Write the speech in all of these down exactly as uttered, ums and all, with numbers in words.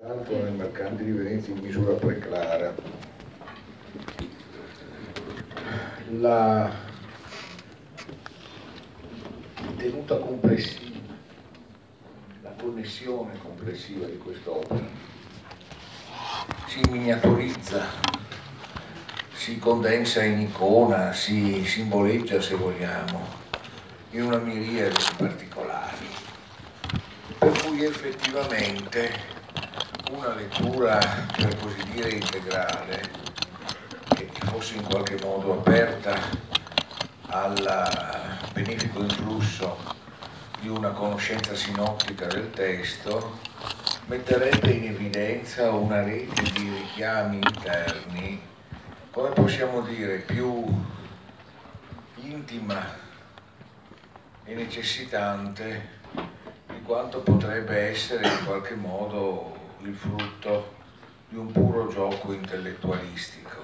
Tanto nel mercante di Venezia in misura preclara. La tenuta complessiva, la connessione complessiva di quest'opera si miniaturizza, si condensa in icona, si simboleggia, se vogliamo, in una miriade di particolari, per cui effettivamente una lettura, per così dire, integrale, che fosse in qualche modo aperta al benefico influsso di una conoscenza sinottica del testo, metterebbe in evidenza una rete di richiami interni, come possiamo dire, più intima e necessitante di quanto potrebbe essere in qualche modo il frutto di un puro gioco intellettualistico.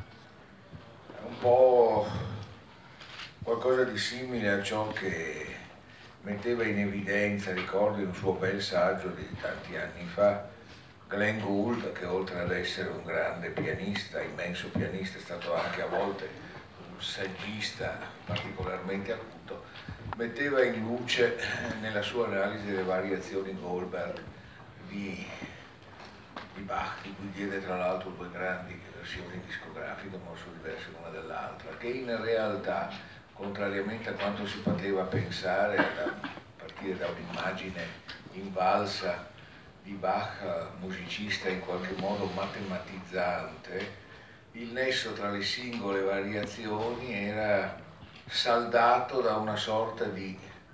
È un po' qualcosa di simile a ciò che metteva in evidenza, ricordo, in un suo bel saggio di tanti anni fa, Glenn Gould, che oltre ad essere un grande pianista, immenso pianista, è stato anche a volte un saggista particolarmente acuto, metteva in luce nella sua analisi delle variazioni Goldberg di, di Bach, di cui diede tra l'altro due grandi versioni discografiche molto diverse l'una dall'altra, che in realtà, contrariamente a quanto si poteva pensare a partire da un'immagine invalsa di Bach, musicista in qualche modo matematizzante, il nesso tra le singole variazioni era saldato da una sorta di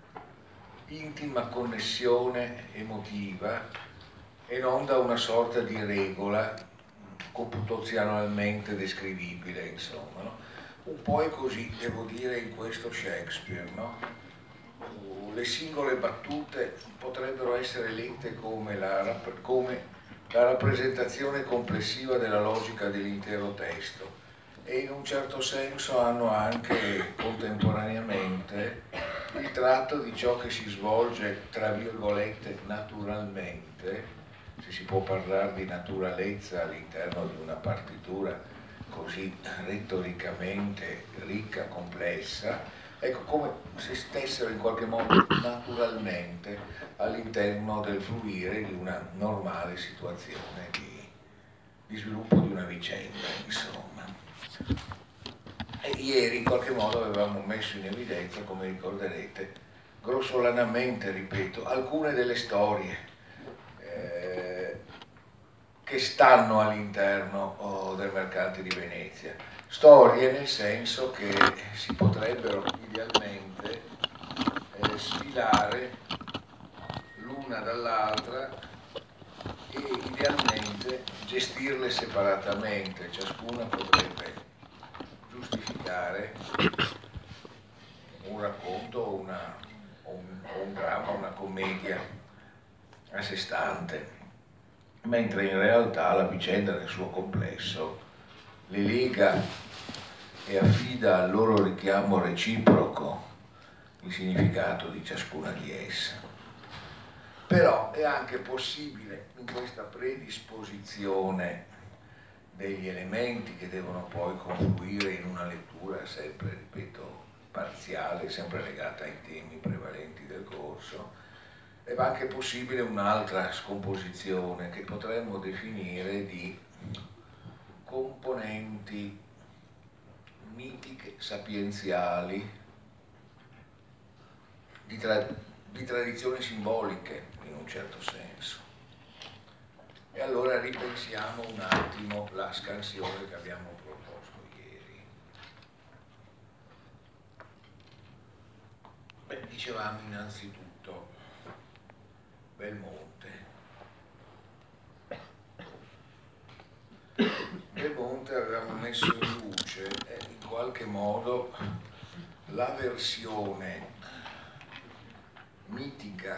intima connessione emotiva e non da una sorta di regola computazionalmente descrivibile, insomma, no? Un po' è così, devo dire, in questo Shakespeare, no? Le singole battute potrebbero essere lette come la, come la rappresentazione complessiva della logica dell'intero testo e in un certo senso hanno anche contemporaneamente il tratto di ciò che si svolge, tra virgolette, naturalmente, se si può parlare di naturalezza all'interno di una partitura così retoricamente ricca, complessa, ecco, come se stessero in qualche modo naturalmente all'interno del fluire di una normale situazione di, di sviluppo di una vicenda, insomma. E ieri in qualche modo avevamo messo in evidenza, come ricorderete, grossolanamente, ripeto, alcune delle storie eh, che stanno all'interno oh, del mercante di Venezia. Storie nel senso che si potrebbero idealmente eh, sfilare l'una dall'altra e idealmente gestirle separatamente, ciascuna potrebbe giustificare un racconto, una, o, un, o un dramma, una commedia a sé stante, mentre in realtà la vicenda nel suo complesso le lega e affida al loro richiamo reciproco il significato di ciascuna di esse. Però è anche possibile in questa predisposizione degli elementi che devono poi confluire in una lettura sempre, ripeto, parziale, sempre legata ai temi prevalenti del corso, è anche possibile un'altra scomposizione che potremmo definire di componenti mitiche, sapienziali, di, tra- di tradizioni simboliche in un certo senso. E allora ripensiamo un attimo la scansione che abbiamo proposto ieri. Beh, dicevamo innanzitutto Belmonte. Belmonte avevamo messo in luce eh, in qualche modo la versione mitica,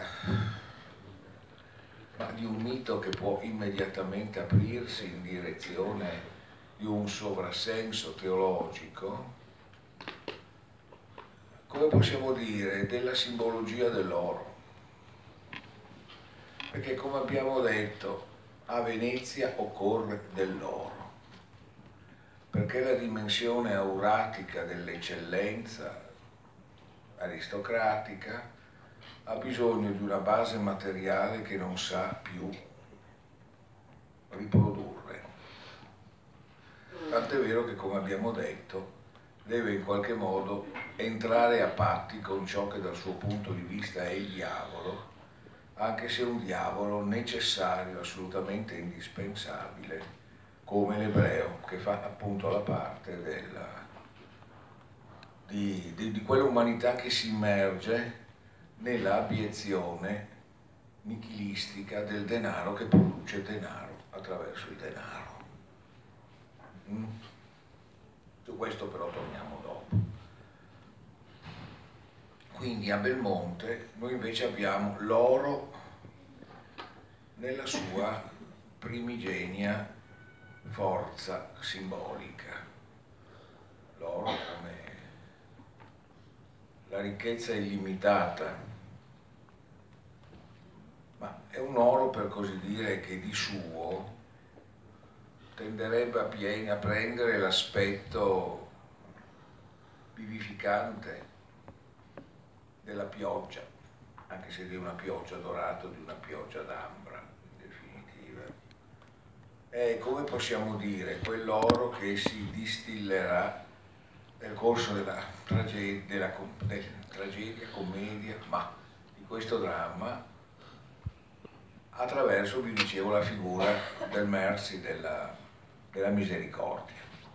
ma di un mito che può immediatamente aprirsi in direzione di un sovrassenso teologico, come possiamo dire, della simbologia dell'oro. Perché, come abbiamo detto, a Venezia occorre dell'oro, perché la dimensione auratica dell'eccellenza aristocratica ha bisogno di una base materiale che non sa più riprodurre. Tant'è vero che, come abbiamo detto, deve in qualche modo entrare a patti con ciò che dal suo punto di vista è il diavolo, anche se è un diavolo necessario, assolutamente indispensabile, come l'ebreo, che fa appunto la parte della, di, di, di quell'umanità che si immerge nella abiezione nichilistica del denaro, che produce denaro attraverso il denaro. Mm? Su questo però torniamo dopo. Quindi a Belmonte noi invece abbiamo l'oro nella sua primigenia forza simbolica. L'oro come la ricchezza illimitata, ma è un oro, per così dire, che di suo tenderebbe a, pieni, a prendere l'aspetto vivificante della pioggia, anche se di una pioggia dorata o di una pioggia d'ambra, in definitiva. È, come possiamo dire, quell'oro che si distillerà nel corso della tragedia, della, della tragedia, commedia, ma di questo dramma, attraverso, vi dicevo, la figura del mercy, della, della misericordia.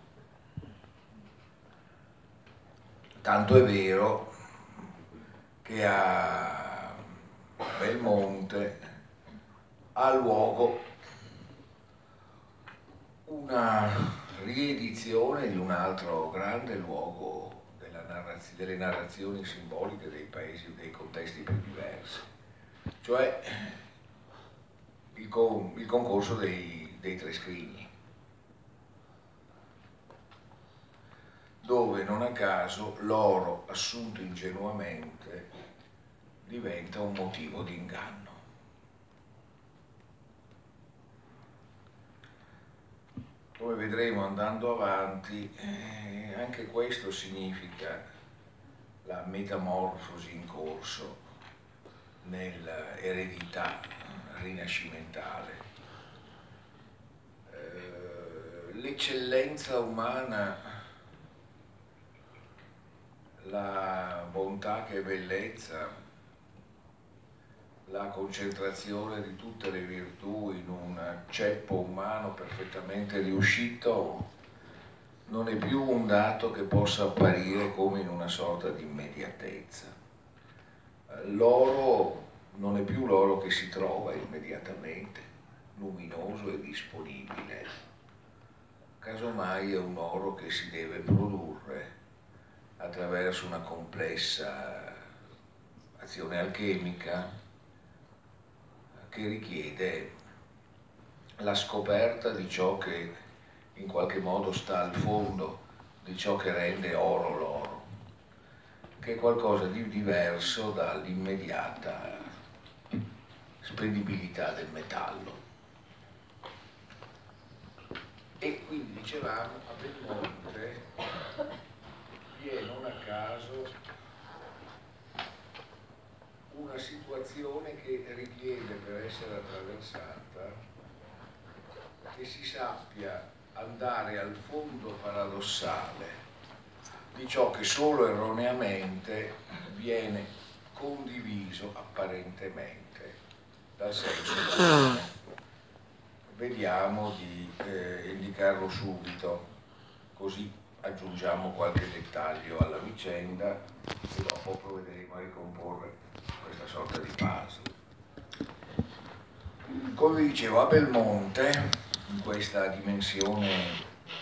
Tanto è vero che a Belmonte ha luogo una riedizione di un altro grande luogo della narraz- delle narrazioni simboliche dei paesi, dei contesti più diversi, cioè il, con- il concorso dei, dei Tre Scrigni, dove non a caso l'oro assunto ingenuamente diventa un motivo di inganno. Come vedremo andando avanti, eh, anche questo significa la metamorfosi in corso nell'eredità rinascimentale. Eh, l'eccellenza umana, la bontà che è bellezza, la concentrazione di tutte le virtù in un ceppo umano perfettamente riuscito, non è più un dato che possa apparire come in una sorta di immediatezza. L'oro non è più l'oro che si trova immediatamente, luminoso e disponibile. Casomai è un oro che si deve produrre attraverso una complessa azione alchemica che richiede la scoperta di ciò che in qualche modo sta al fondo di ciò che rende oro l'oro, che è qualcosa di diverso dall'immediata spendibilità del metallo. E quindi dicevamo, a Belmonte vi è non a caso una situazione che richiede, per essere attraversata, che si sappia andare al fondo paradossale di ciò che solo erroneamente viene condiviso apparentemente dal senso comune. Vediamo di eh, indicarlo subito, così aggiungiamo qualche dettaglio alla vicenda e dopo provvederemo a ricomporre questa sorta di puzzle. Come vi dicevo, a Belmonte, in questa dimensione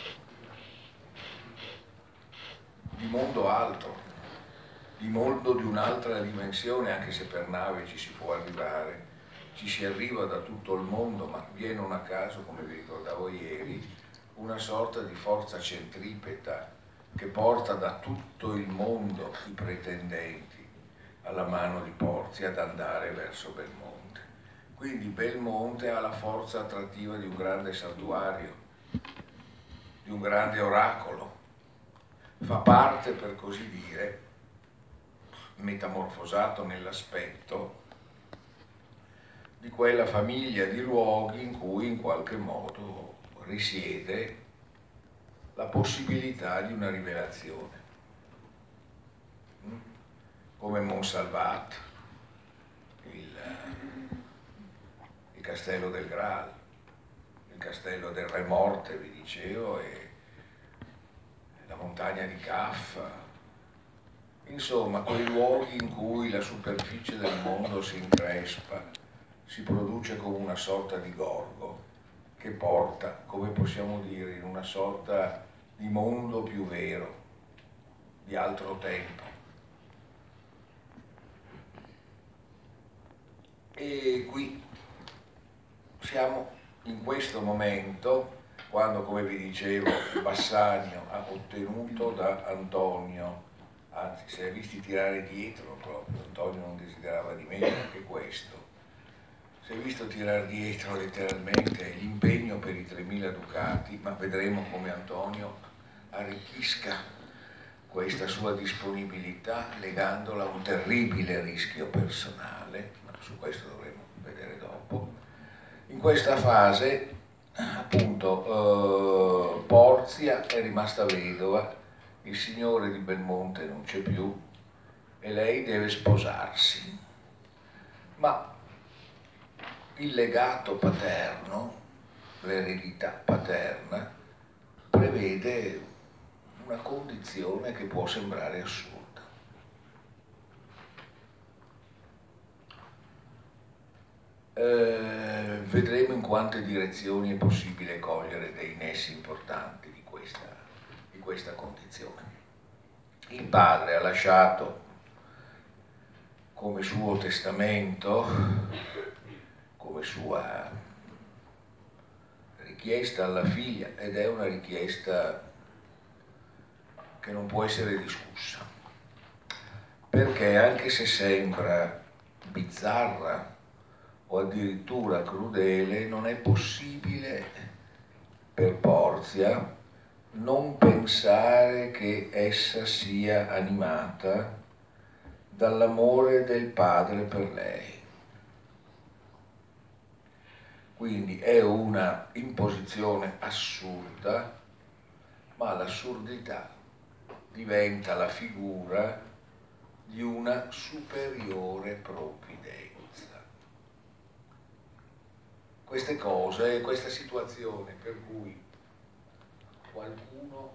di mondo alto, di mondo di un'altra dimensione, anche se per nave ci si può arrivare, ci si arriva da tutto il mondo, ma viene non a caso, come vi ricordavo ieri, una sorta di forza centripeta che porta da tutto il mondo i pretendenti alla mano di Porzi ad andare verso Belmonte. Quindi Belmonte ha la forza attrattiva di un grande santuario, di un grande oracolo, fa parte, per così dire, metamorfosato nell'aspetto, di quella famiglia di luoghi in cui in qualche modo risiede la possibilità di una rivelazione, come Monsalvat, il, il castello del Graal, il castello del Re Morte, vi dicevo, e la montagna di Caffa. Insomma, quei luoghi in cui la superficie del mondo si increspa, si produce come una sorta di gorgo che porta, come possiamo dire, in una sorta di mondo più vero, di altro tempo. E qui siamo in questo momento, quando, come vi dicevo, Bassanio ha ottenuto da Antonio, anzi si è visti tirare dietro proprio, Antonio non desiderava di meno che questo, si è visto tirare dietro letteralmente l'impegno per i tremila ducati, ma vedremo come Antonio arricchisca questa sua disponibilità legandola a un terribile rischio personale, ma su questo dovremo vedere dopo. In questa fase, appunto, eh, Porzia è rimasta vedova, il signore di Belmonte non c'è più e lei deve sposarsi, ma il legato paterno, l'eredità paterna, prevede una condizione che può sembrare assurda. Eh, vedremo in quante direzioni è possibile cogliere dei nessi importanti di questa, di questa condizione. Il padre ha lasciato come suo testamento, come sua richiesta alla figlia, ed è una richiesta che non può essere discussa, perché anche se sembra bizzarra o addirittura crudele, non è possibile per Porzia non pensare che essa sia animata dall'amore del padre per lei. Quindi è una imposizione assurda, ma l'assurdità diventa la figura di una superiore provvidenza. Queste cose, questa situazione per cui qualcuno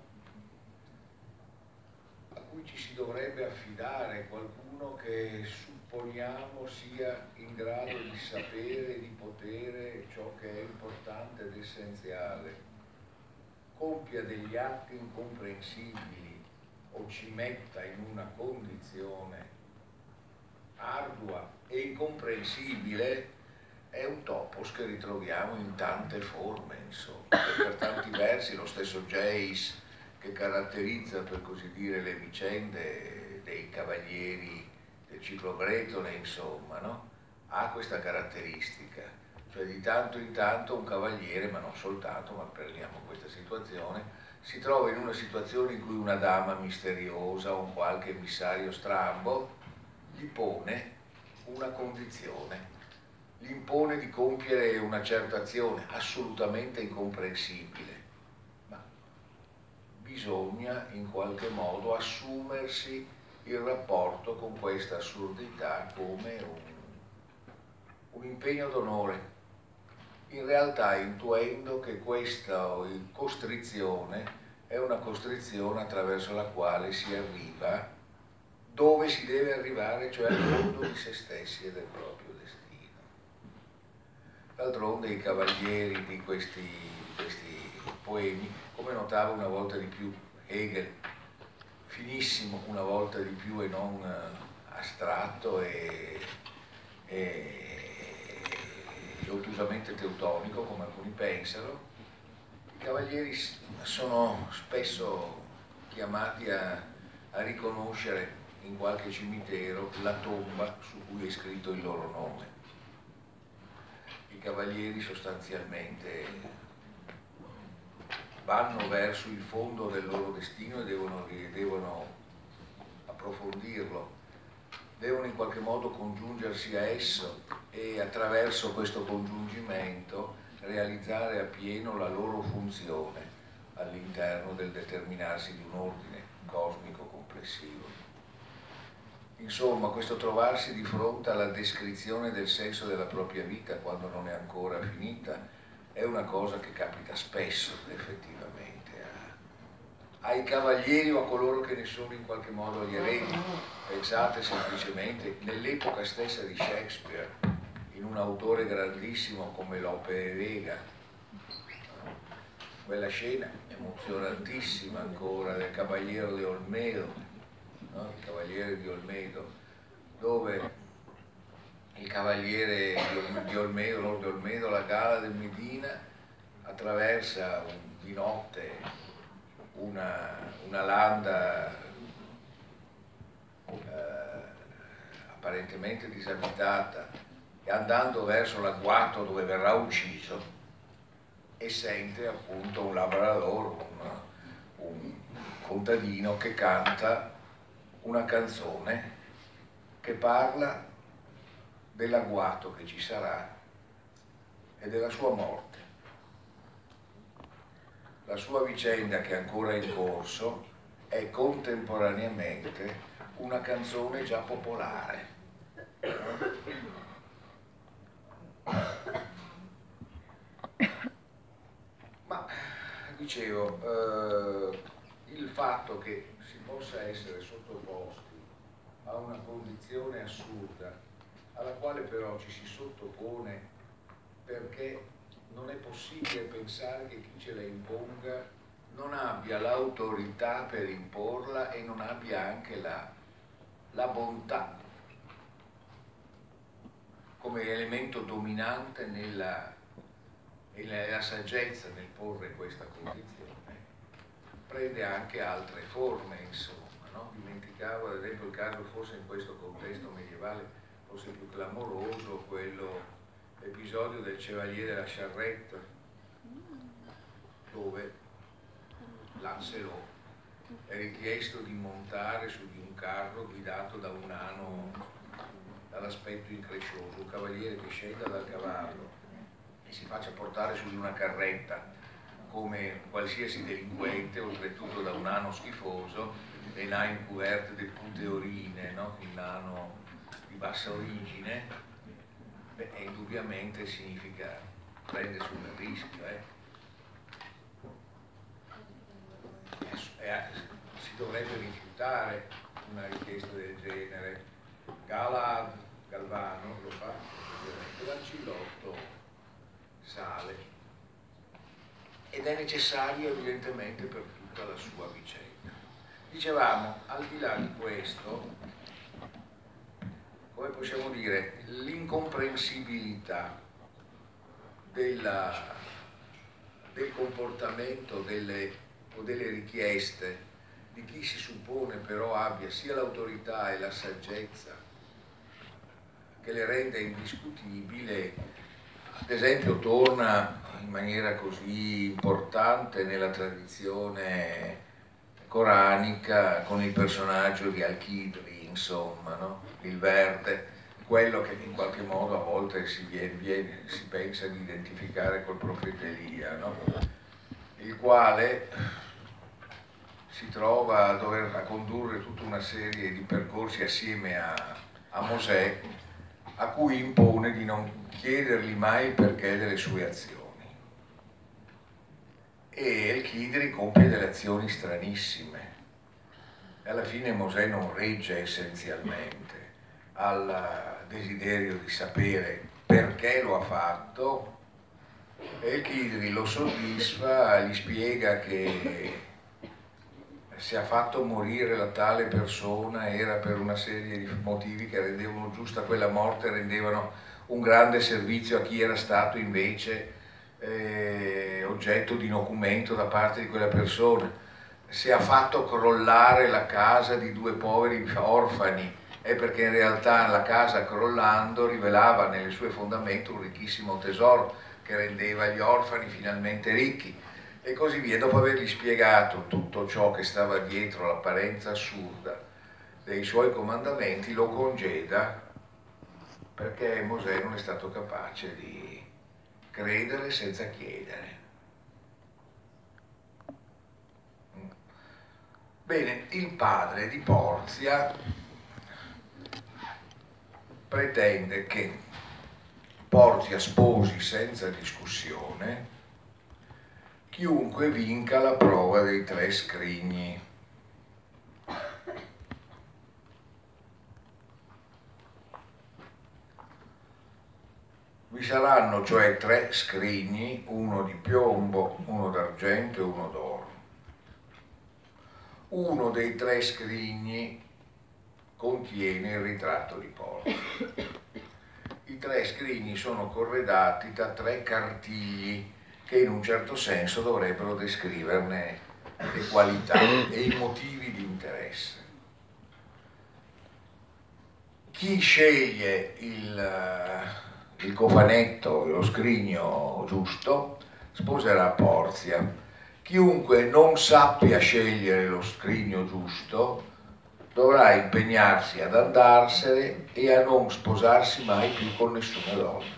a cui ci si dovrebbe affidare, qualcuno che supponiamo sia in grado di sapere e di potere ciò che è importante ed essenziale, compia degli atti incomprensibili o ci metta in una condizione ardua e incomprensibile, è un topos che ritroviamo in tante forme, insomma, per tanti versi lo stesso Jace, che caratterizza, per così dire, le vicende dei cavalieri del ciclo bretone, insomma, no? Ha questa caratteristica, cioè di tanto in tanto un cavaliere, ma non soltanto, ma prendiamo questa situazione, si trova in una situazione in cui una dama misteriosa o un qualche emissario strambo gli pone una condizione, gli impone di compiere una certa azione assolutamente incomprensibile, ma bisogna in qualche modo assumersi il rapporto con questa assurdità come un, un impegno d'onore, in realtà intuendo che questa costrizione è una costrizione attraverso la quale si arriva dove si deve arrivare, cioè al fondo di se stessi e del proprio destino. D'altronde i cavalieri di questi, questi poemi, come notavo una volta di più Hegel, finissimo una volta di più e non astratto e, e, e ottusamente teutonico, come alcuni pensano, i cavalieri sono spesso chiamati a, a riconoscere in qualche cimitero la tomba su cui è scritto il loro nome. i cavalieri sostanzialmente vanno verso il fondo del loro destino e devono, devono approfondirlo, devono in qualche modo congiungersi a esso e attraverso questo congiungimento realizzare appieno la loro funzione all'interno del determinarsi di un ordine cosmico complessivo. Insomma, questo trovarsi di fronte alla descrizione del senso della propria vita quando non è ancora finita è una cosa che capita spesso effettivamente a, ai cavalieri o a coloro che ne sono in qualche modo gli eredi. Pensate semplicemente nell'epoca stessa di Shakespeare, in un autore grandissimo come Lope de Vega, quella scena emozionantissima ancora del Cavaliere de Olmedo, no? Il Cavaliere di Olmedo, dove il Cavaliere di Olmedo, Lord de Olmedo, la gala del Medina, attraversa di notte una, una landa eh, apparentemente disabitata e andando verso l'agguato dove verrà ucciso, e sente appunto un labrador, un, un contadino che canta una canzone che parla dell'agguato che ci sarà e della sua morte. La sua vicenda, che è ancora in corso, è contemporaneamente una canzone già popolare. Ma dicevo, eh, il fatto che si possa essere sottoposti a una condizione assurda, alla quale però ci si sottopone perché non è possibile pensare che chi ce la imponga non abbia l'autorità per imporla e non abbia anche la, la bontà come elemento dominante nella e la, la saggezza nel porre questa condizione prende anche altre forme, insomma, no? Dimenticavo ad esempio il caso, forse in questo contesto medievale, forse più clamoroso, quello, l'episodio del Chevalier de la Charrette, dove Lancelot è richiesto di montare su di un carro guidato da un nano dall'aspetto increscioso, un cavaliere che scenda dal cavallo e si faccia portare su di una carretta come qualsiasi delinquente, oltretutto da un nano schifoso, le nain couverte de pute orine, no? Il nano di bassa origine, beh, indubbiamente significa prendere sul rischio, eh? E, e, si dovrebbe rifiutare una richiesta del genere. Galad, Galvano lo fa, Lancillotto sale ed è necessario evidentemente per tutta la sua vicenda. Dicevamo, al di là di questo, come possiamo dire, l'incomprensibilità della, del comportamento delle, o delle richieste di chi si suppone però abbia sia l'autorità e la saggezza che le rende indiscutibile. Ad esempio torna in maniera così importante nella tradizione coranica con il personaggio di Al-Khidri, insomma, no? Il verde, quello che in qualche modo a volte si, viene, viene, si pensa di identificare col profeta Elia, no? Il quale si trova a dover a condurre tutta una serie di percorsi assieme a, a Mosè, a cui impone di non chiedergli mai il perché delle sue azioni. E il Khidri compie delle azioni stranissime. E alla fine Mosè non regge essenzialmente al desiderio di sapere perché lo ha fatto, e il Khidri lo soddisfa, gli spiega che se ha fatto morire la tale persona era per una serie di motivi che rendevano giusta quella morte, rendevano un grande servizio a chi era stato invece eh, oggetto di nocumento da parte di quella persona. Se ha fatto crollare la casa di due poveri orfani è perché in realtà la casa, crollando, rivelava nelle sue fondamenta un ricchissimo tesoro che rendeva gli orfani finalmente ricchi, e così via. Dopo avergli spiegato tutto ciò che stava dietro l'apparenza assurda dei suoi comandamenti, lo congeda perché Mosè non è stato capace di credere senza chiedere. Bene, il padre di Porzia pretende che Porzia sposi senza discussione chiunque vinca la prova dei tre scrigni. Vi saranno cioè tre scrigni, uno di piombo, uno d'argento e uno d'oro. Uno dei tre scrigni contiene il ritratto di Porzia. I tre scrigni sono corredati da tre cartigli che in un certo senso dovrebbero descriverne le qualità e i motivi di interesse. Chi sceglie il, il cofanetto, lo scrigno giusto, sposerà Porzia. Chiunque non sappia scegliere lo scrigno giusto dovrà impegnarsi ad andarsene e a non sposarsi mai più con nessuna donna.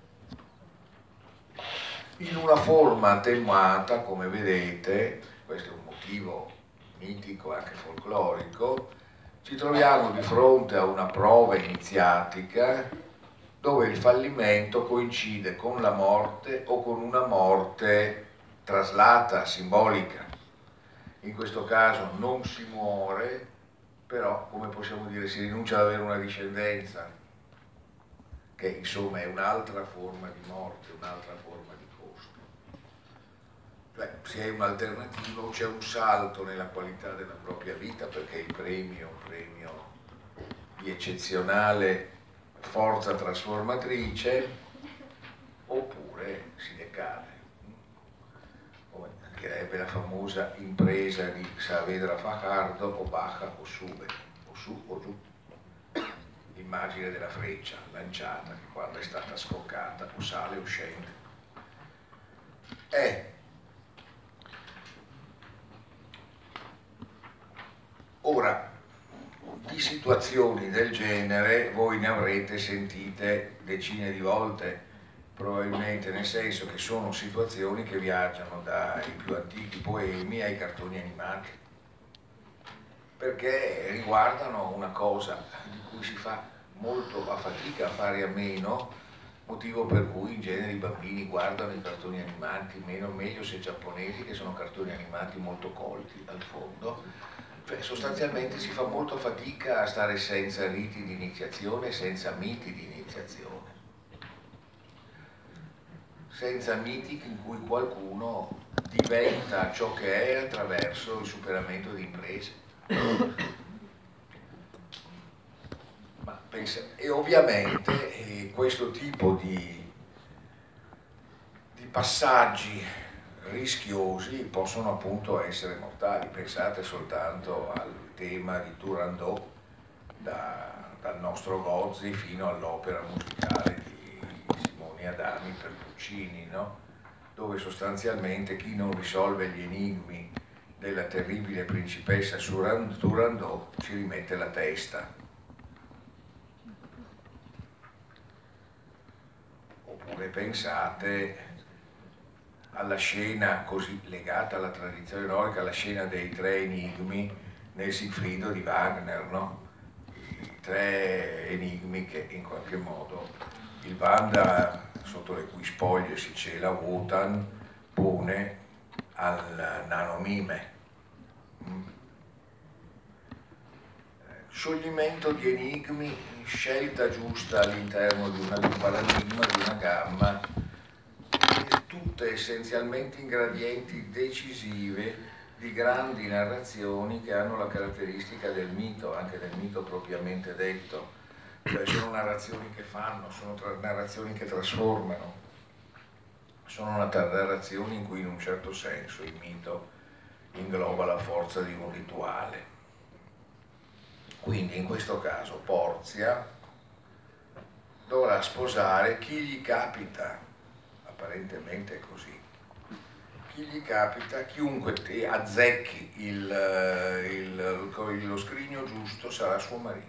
In una forma attenuata, come vedete, questo è un motivo mitico e anche folclorico, ci troviamo di fronte a una prova iniziatica dove il fallimento coincide con la morte o con una morte traslata, simbolica. In questo caso non si muore, però, come possiamo dire, si rinuncia ad avere una discendenza, che insomma è un'altra forma di morte, un'altra forma di costo. Cioè, se è un'alternativa o c'è un salto nella qualità della propria vita, perché il premio è un premio di eccezionale forza trasformatrice, oppure si decade. Come direbbe la famosa impresa di Saavedra Fajardo, o baja o sube, o su o giù. L'immagine della freccia lanciata che quando è stata scoccata o sale o scende. È ora, di situazioni del genere voi ne avrete sentite decine di volte, probabilmente, nel senso che sono situazioni che viaggiano dai più antichi poemi ai cartoni animati, perché riguardano una cosa di cui si fa molto a fatica a fare a meno, motivo per cui in genere i bambini guardano i cartoni animati, meno meglio se giapponesi, che sono cartoni animati molto colti al fondo. Cioè, sostanzialmente si fa molto fatica a stare senza riti di iniziazione, senza miti di iniziazione, senza miti in cui qualcuno diventa ciò che è attraverso il superamento di imprese. Ma pensa, e ovviamente eh, questo tipo di, di passaggi rischiosi possono appunto essere mortali. Pensate soltanto al tema di Turandot, da, dal nostro Gozzi fino all'opera musicale di Simone Adami per Puccini, no? Dove sostanzialmente chi non risolve gli enigmi della terribile principessa Turandot ci rimette la testa. Oppure pensate alla scena così legata alla tradizione norica, la scena dei tre enigmi nel Sigfrido di Wagner, no? I tre enigmi che in qualche modo il Vanda, sotto le cui spoglie si cela Wotan, pone al nanomime. Mm. Scioglimento di enigmi, scelta giusta all'interno di, di un paradigma, di una gamma, tutte essenzialmente ingredienti decisive di grandi narrazioni che hanno la caratteristica del mito, anche del mito propriamente detto. Cioè sono narrazioni che fanno, sono narrazioni che trasformano, sono narrazioni in cui in un certo senso il mito ingloba la forza di un rituale. Quindi in questo caso Porzia dovrà sposare chi gli capita, apparentemente è così, chi gli capita, chiunque te azzecchi il, il, lo scrigno giusto sarà suo marito.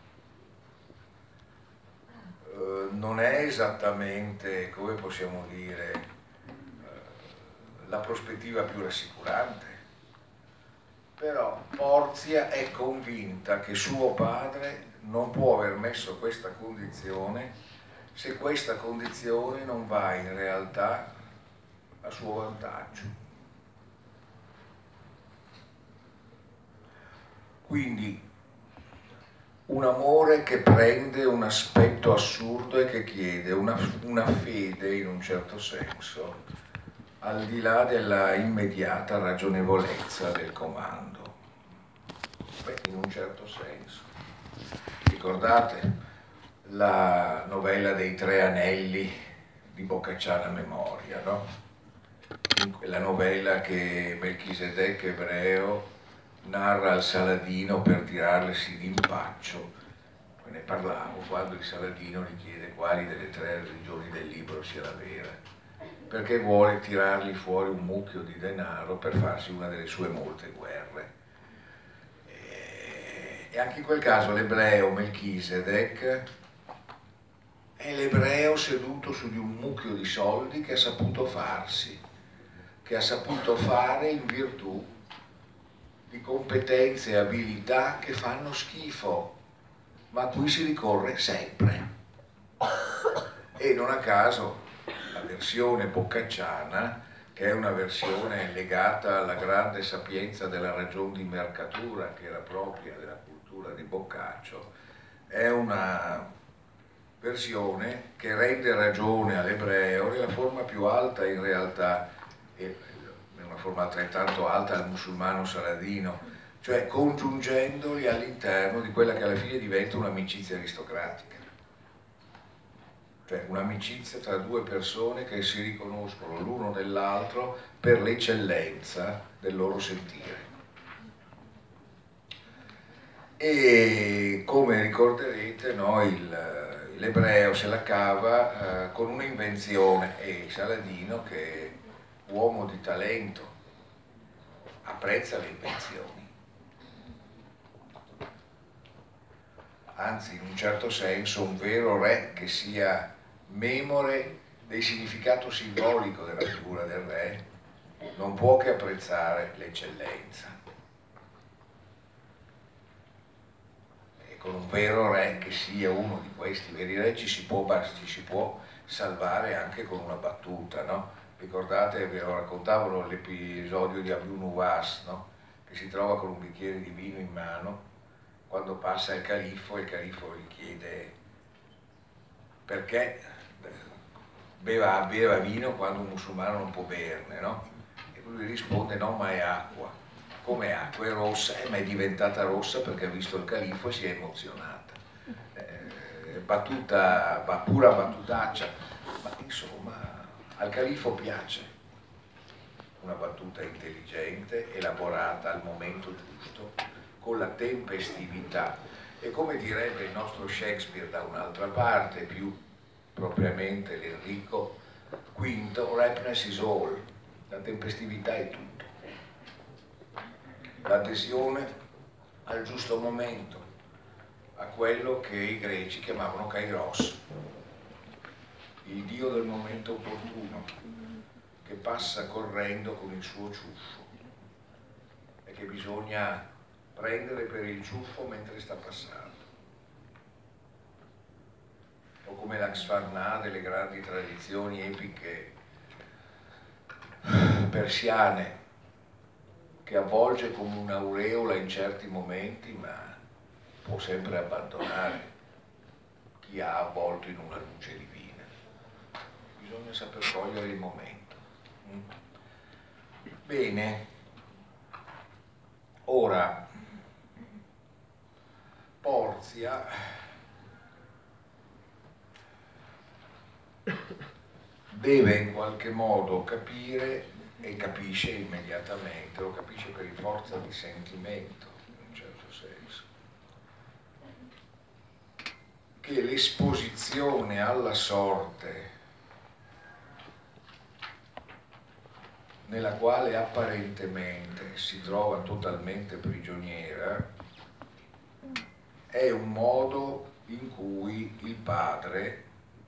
Uh, non è esattamente, come possiamo dire, uh, la prospettiva più rassicurante, però Porzia è convinta che suo padre non può aver messo questa condizione se questa condizione non va in realtà a suo vantaggio. Quindi un amore che prende un aspetto assurdo e che chiede una, una fede, in un certo senso, al di là della immediata ragionevolezza del comando. Beh, in un certo senso. Ricordate la novella dei Tre Anelli di Boccacciana Memoria, no? La novella che Melchisedec ebreo narra al Saladino per tirarlesi d'impaccio. Ne parlavo quando il Saladino gli chiede quali delle tre religioni del libro sia la vera, perché vuole tirargli fuori un mucchio di denaro per farsi una delle sue molte guerre. E anche in quel caso l'ebreo Melchisedec è l'ebreo seduto su di un mucchio di soldi che ha saputo farsi, che ha saputo fare in virtù di competenze e abilità che fanno schifo, ma a cui si ricorre sempre. E non a caso la versione boccacciana, che è una versione legata alla grande sapienza della ragion di mercatura che era propria della cultura di Boccaccio, è una versione che rende ragione all'ebreo nella forma più alta in realtà, e in una forma altrettanto alta al musulmano saladino, cioè congiungendoli all'interno di quella che alla fine diventa un'amicizia aristocratica, cioè un'amicizia tra due persone che si riconoscono l'uno nell'altro per l'eccellenza del loro sentire. E come ricorderete, no, il, l'ebreo se la cava eh, con un'invenzione, e Saladino, che è uomo di talento, apprezza le invenzioni. Anzi, in un certo senso, un vero re che sia memore del significato simbolico della figura del re non può che apprezzare l'eccellenza. E con un vero re che sia uno di questi veri re ci si può, ci si può salvare anche con una battuta, no? Ricordate, ve lo raccontavano l'episodio di Abu Nuwas, no? Che si trova con un bicchiere di vino in mano quando passa il califfo, e il califfo gli chiede perché beva, beva vino quando un musulmano non può berne, no? E lui risponde: no, ma è acqua. Come acqua? È rossa, eh, ma è diventata rossa perché ha visto il califfo e si è emozionata. Eh, battuta, pura battutaccia, ma insomma al califfo piace una battuta intelligente, elaborata al momento giusto, con la tempestività, e come direbbe il nostro Shakespeare da un'altra parte, più propriamente l'Enrico quinto, rapidness is all, la tempestività è tutto, l'adesione al giusto momento, a quello che i greci chiamavano kairos, il dio del momento opportuno, che passa correndo con il suo ciuffo e che bisogna prendere per il ciuffo mentre sta passando. O come l'Axfarnà delle grandi tradizioni epiche persiane, che avvolge come un'aureola in certi momenti, ma può sempre abbandonare chi ha avvolto in una luce divina. Bisogna saper cogliere il momento. Bene, ora Porzia deve in qualche modo capire, e capisce immediatamente, lo capisce per forza di sentimento, in un certo senso, che l'esposizione alla sorte, nella quale apparentemente si trova totalmente prigioniera, è un modo in cui il padre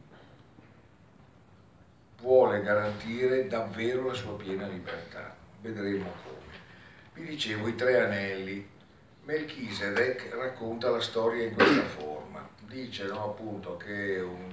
vuole garantire davvero la sua piena libertà. Vedremo come. Vi dicevo, i tre anelli. Melchisedec racconta la storia in questa forma. Dice, no, appunto, che un,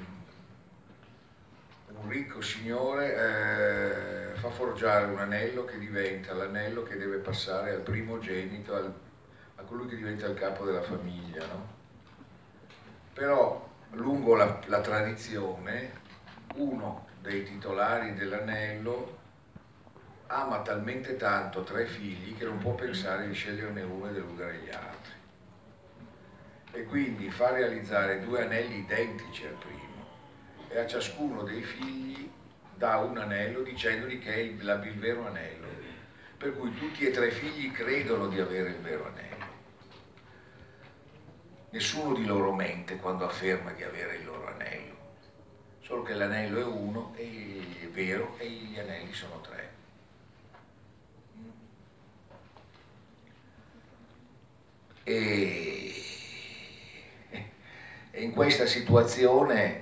un ricco signore eh, fa forgiare un anello che diventa l'anello che deve passare al primogenito, al, a colui che diventa il capo della famiglia, no? Però lungo la, la tradizione, uno dei titolari dell'anello ama talmente tanto tre figli che non può pensare di sceglierne uno e deludere gli altri, e quindi fa realizzare due anelli identici al primo e a ciascuno dei figli dà un anello dicendogli che è il, la, il vero anello, per cui tutti e tre i figli credono di avere il vero anello. Nessuno di loro mente quando afferma di avere il loro anello, solo che l'anello è uno, e è vero, e gli anelli sono tre. E, e in questa situazione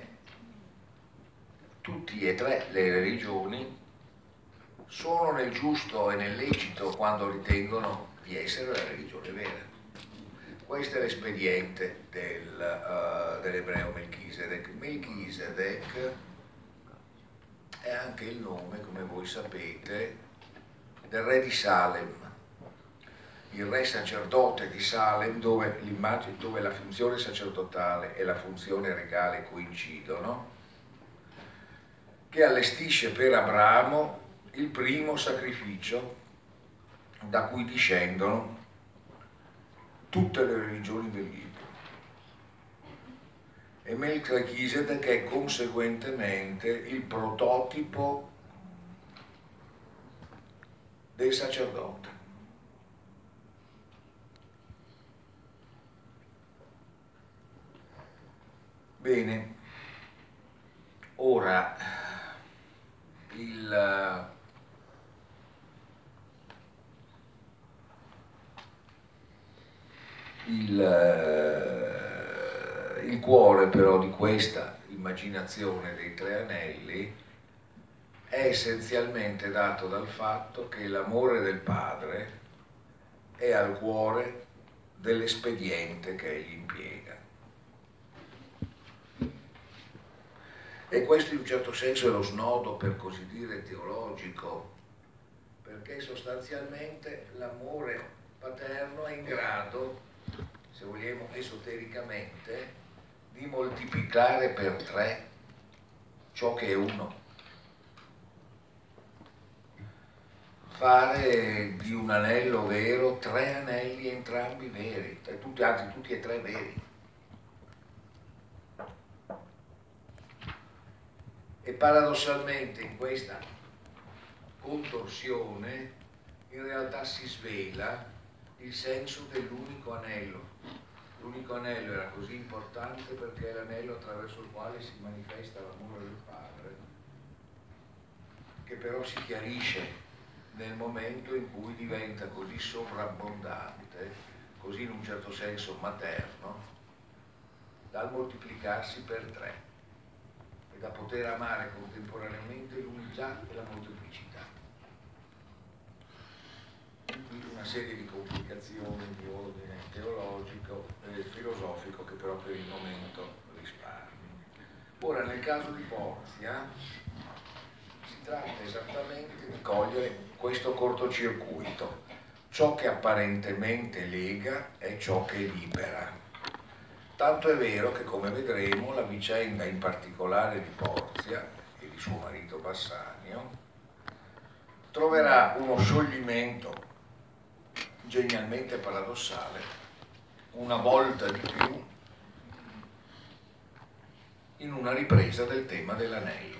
tutti e tre le religioni sono nel giusto e nel lecito quando ritengono di essere la religione vera. Questo è l'espediente del, uh, dell'ebreo Melchisedec. Melchisedec è anche il nome, come voi sapete, del re di Salem, il re sacerdote di Salem, dove, dove la funzione sacerdotale e la funzione regale coincidono, che allestisce per Abramo il primo sacrificio da cui discendono tutte le religioni del libro. E Melchisedec è conseguentemente il prototipo del sacerdote. Bene, ora il, il, il cuore però di questa immaginazione dei tre anelli è essenzialmente dato dal fatto che l'amore del padre è al cuore dell'espediente che egli impiega. E questo in un certo senso è lo snodo, per così dire, teologico, perché sostanzialmente l'amore paterno è in grado, se vogliamo esotericamente, di moltiplicare per tre ciò che è uno. Fare di un anello vero tre anelli entrambi veri, tutti, anzi tutti e tre veri. E paradossalmente in questa contorsione in realtà si svela il senso dell'unico anello. L'unico anello era così importante perché è l'anello attraverso il quale si manifesta l'amore del padre, che però si chiarisce nel momento in cui diventa così sovrabbondante, così in un certo senso materno, dal moltiplicarsi per tre e da poter amare contemporaneamente l'unità e la molteplicità. Quindi una serie di complicazioni di ordine teologico e filosofico che però per il momento risparmio. Ora, nel caso di Porzia si tratta esattamente di cogliere questo cortocircuito. Ciò che apparentemente lega è ciò che libera. Tanto è vero che, come vedremo, la vicenda in particolare di Porzia e di suo marito Bassanio troverà uno scioglimento genialmente paradossale una volta di più in una ripresa del tema dell'anello.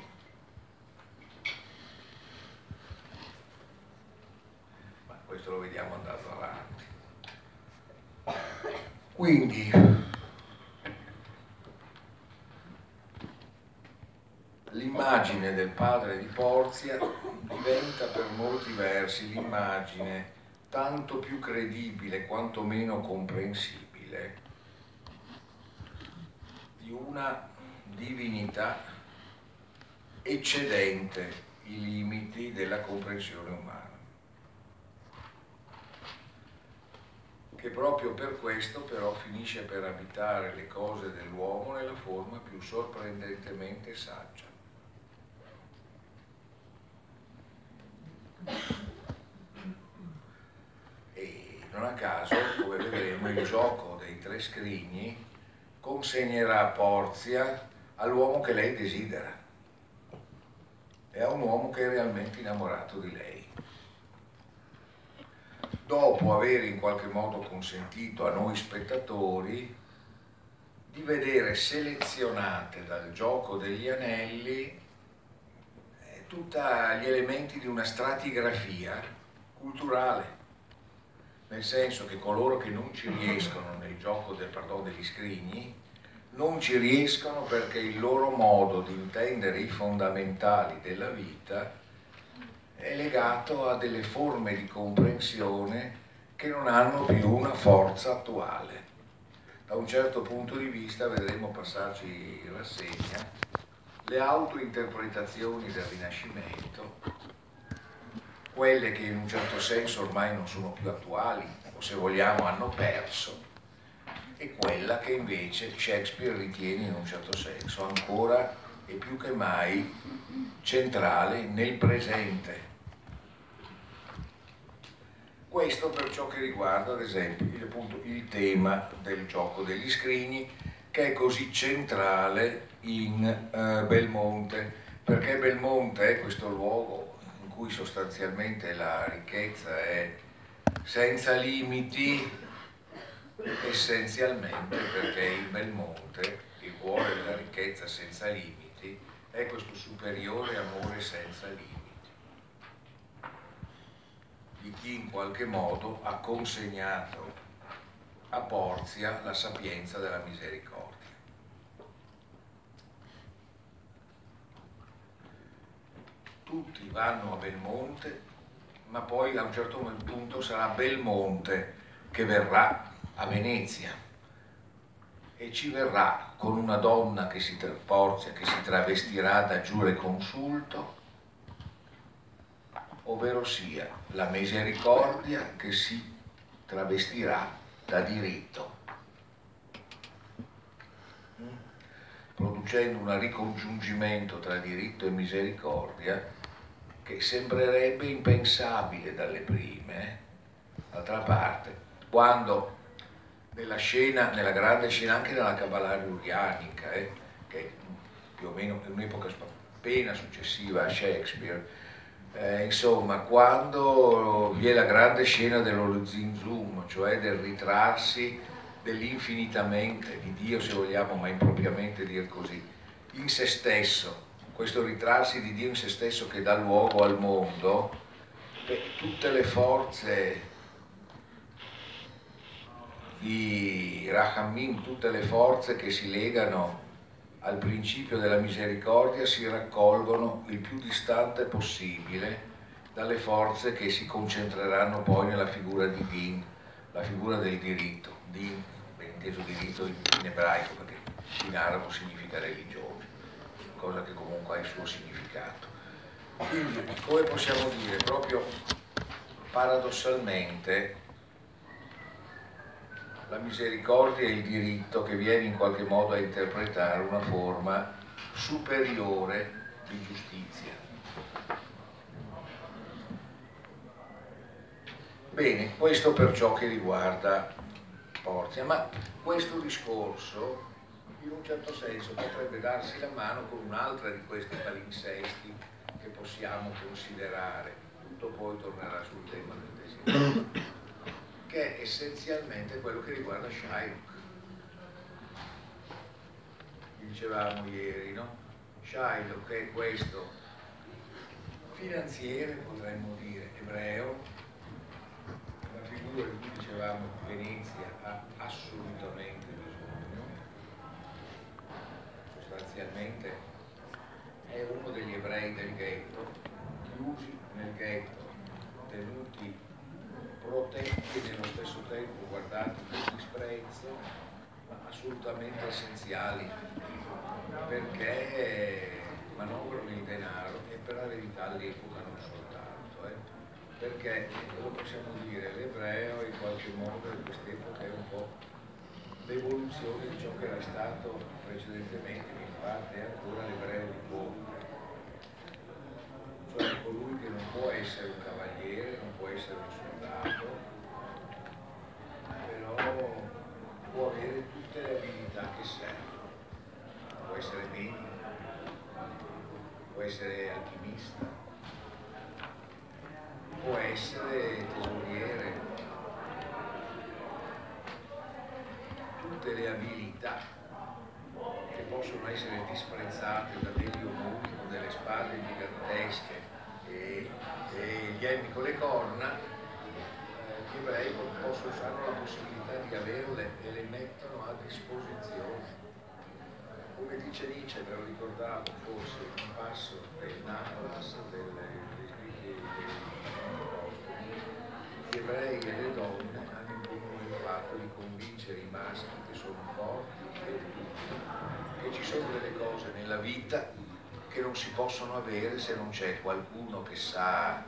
Ma questo lo vediamo andando avanti. Quindi l'immagine del padre di Porzia diventa per molti versi l'immagine tanto più credibile quanto meno comprensibile di una divinità eccedente i limiti della comprensione umana, che proprio per questo però finisce per abitare le cose dell'uomo nella forma più sorprendentemente saggia. E non a caso, come vedremo, il gioco dei tre scrigni consegnerà Porzia all'uomo che lei desidera e a un uomo che è realmente innamorato di lei. Dopo aver in qualche modo consentito a noi spettatori di vedere selezionate dal gioco degli anelli tutti gli elementi di una stratigrafia culturale, nel senso che coloro che non ci riescono nel gioco del, pardon, degli scrigni non ci riescono perché il loro modo di intendere i fondamentali della vita è legato a delle forme di comprensione che non hanno più una forza attuale. Da un certo punto di vista vedremo passarci in rassegna le autointerpretazioni del Rinascimento, quelle che in un certo senso ormai non sono più attuali o se vogliamo hanno perso, e quella che invece Shakespeare ritiene in un certo senso ancora e più che mai centrale nel presente. Questo per ciò che riguarda ad esempio il, appunto, il tema del gioco degli scrigni, che è così centrale in uh, Belmonte, perché Belmonte è questo luogo in cui sostanzialmente la ricchezza è senza limiti, essenzialmente perché il Belmonte, il cuore della ricchezza senza limiti, è questo superiore amore senza limiti di chi in qualche modo ha consegnato a Porzia la sapienza della misericordia. Tutti vanno a Belmonte, ma poi a un certo punto sarà Belmonte che verrà a Venezia e ci verrà con una donna che si, Porzia, che si travestirà da giureconsulto, ovvero sia la misericordia che si travestirà da diritto, producendo un ricongiungimento tra diritto e misericordia che sembrerebbe impensabile dalle prime. D'altra parte, quando nella scena, nella grande scena, anche nella Cabala Lurianica, eh, che è più o meno un'epoca appena successiva a Shakespeare, Eh, insomma, quando vi è la grande scena dello zinzum, cioè del ritrarsi dell'infinitamente di Dio, se vogliamo, ma impropriamente dir così, in se stesso, questo ritrarsi di Dio in se stesso che dà luogo al mondo, beh, tutte le forze di Rahamim, tutte le forze che si legano al principio della misericordia si raccolgono il più distante possibile dalle forze che si concentreranno poi nella figura di Din, la figura del diritto. Din, ben inteso diritto in, in ebraico, perché in arabo significa religione, cosa che comunque ha il suo significato. Quindi, come possiamo dire, proprio paradossalmente, la misericordia è il diritto che viene in qualche modo a interpretare una forma superiore di giustizia. Bene, questo per ciò che riguarda Porzia, ma questo discorso in un certo senso potrebbe darsi la mano con un'altra di questi palinsesti che possiamo considerare, tutto poi tornerà sul tema del desiderio, che è essenzialmente quello che riguarda Shylock. Dicevamo ieri, no? Shylock è questo finanziere, potremmo dire, ebreo, una figura di cui dicevamo Venezia ha assolutamente bisogno. Sostanzialmente è uno degli ebrei ebrei del ghetto, chiusi nel ghetto, tenuti protetti e nello stesso tempo guardati con disprezzo, ma assolutamente essenziali, perché manovrano il denaro e per la verità all'epoca non soltanto, eh, perché, lo possiamo dire, l'ebreo in qualche modo in quest'epoca è un po' l'evoluzione di ciò che era stato precedentemente, in parte è ancora l'ebreo di ponte, cioè colui che non può essere un cavaliere, non può essere un soldato, però può avere tutte le abilità che servono, può essere medico, può essere alchimista, può essere tesoriere, tutte le abilità che possono essere disprezzate da degli omoni con delle spade gigantesche e, e gli elmi con le corna, eh, gli ebrei possono, hanno la possibilità di averle e le mettono a disposizione. Come dice Nietzsche, ve lo ricordavo forse, un passo del Namas, dei scritti dei gli ebrei e le donne hanno in comune il fatto di convincere i maschi che sono forti e giusti, che ci sono delle cose nella vita che non si possono avere se non c'è qualcuno che sa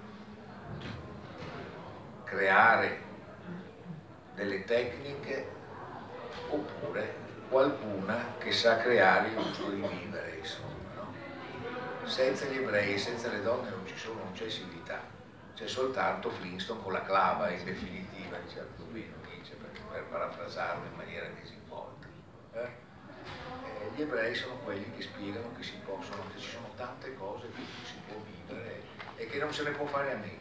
creare delle tecniche oppure qualcuna che sa creare il gusto di vivere, insomma, no? Senza gli ebrei e senza le donne non ci sono, non c'è civiltà, c'è soltanto Flintstone con la clava in definitiva, diceva più o meno Nietzsche, per, per parafrasarlo in maniera disinvolta. Eh? Eh, gli ebrei sono quelli che spiegano che si possono, che ci sono tante cose di cui si può vivere e che non se ne può fare a meno.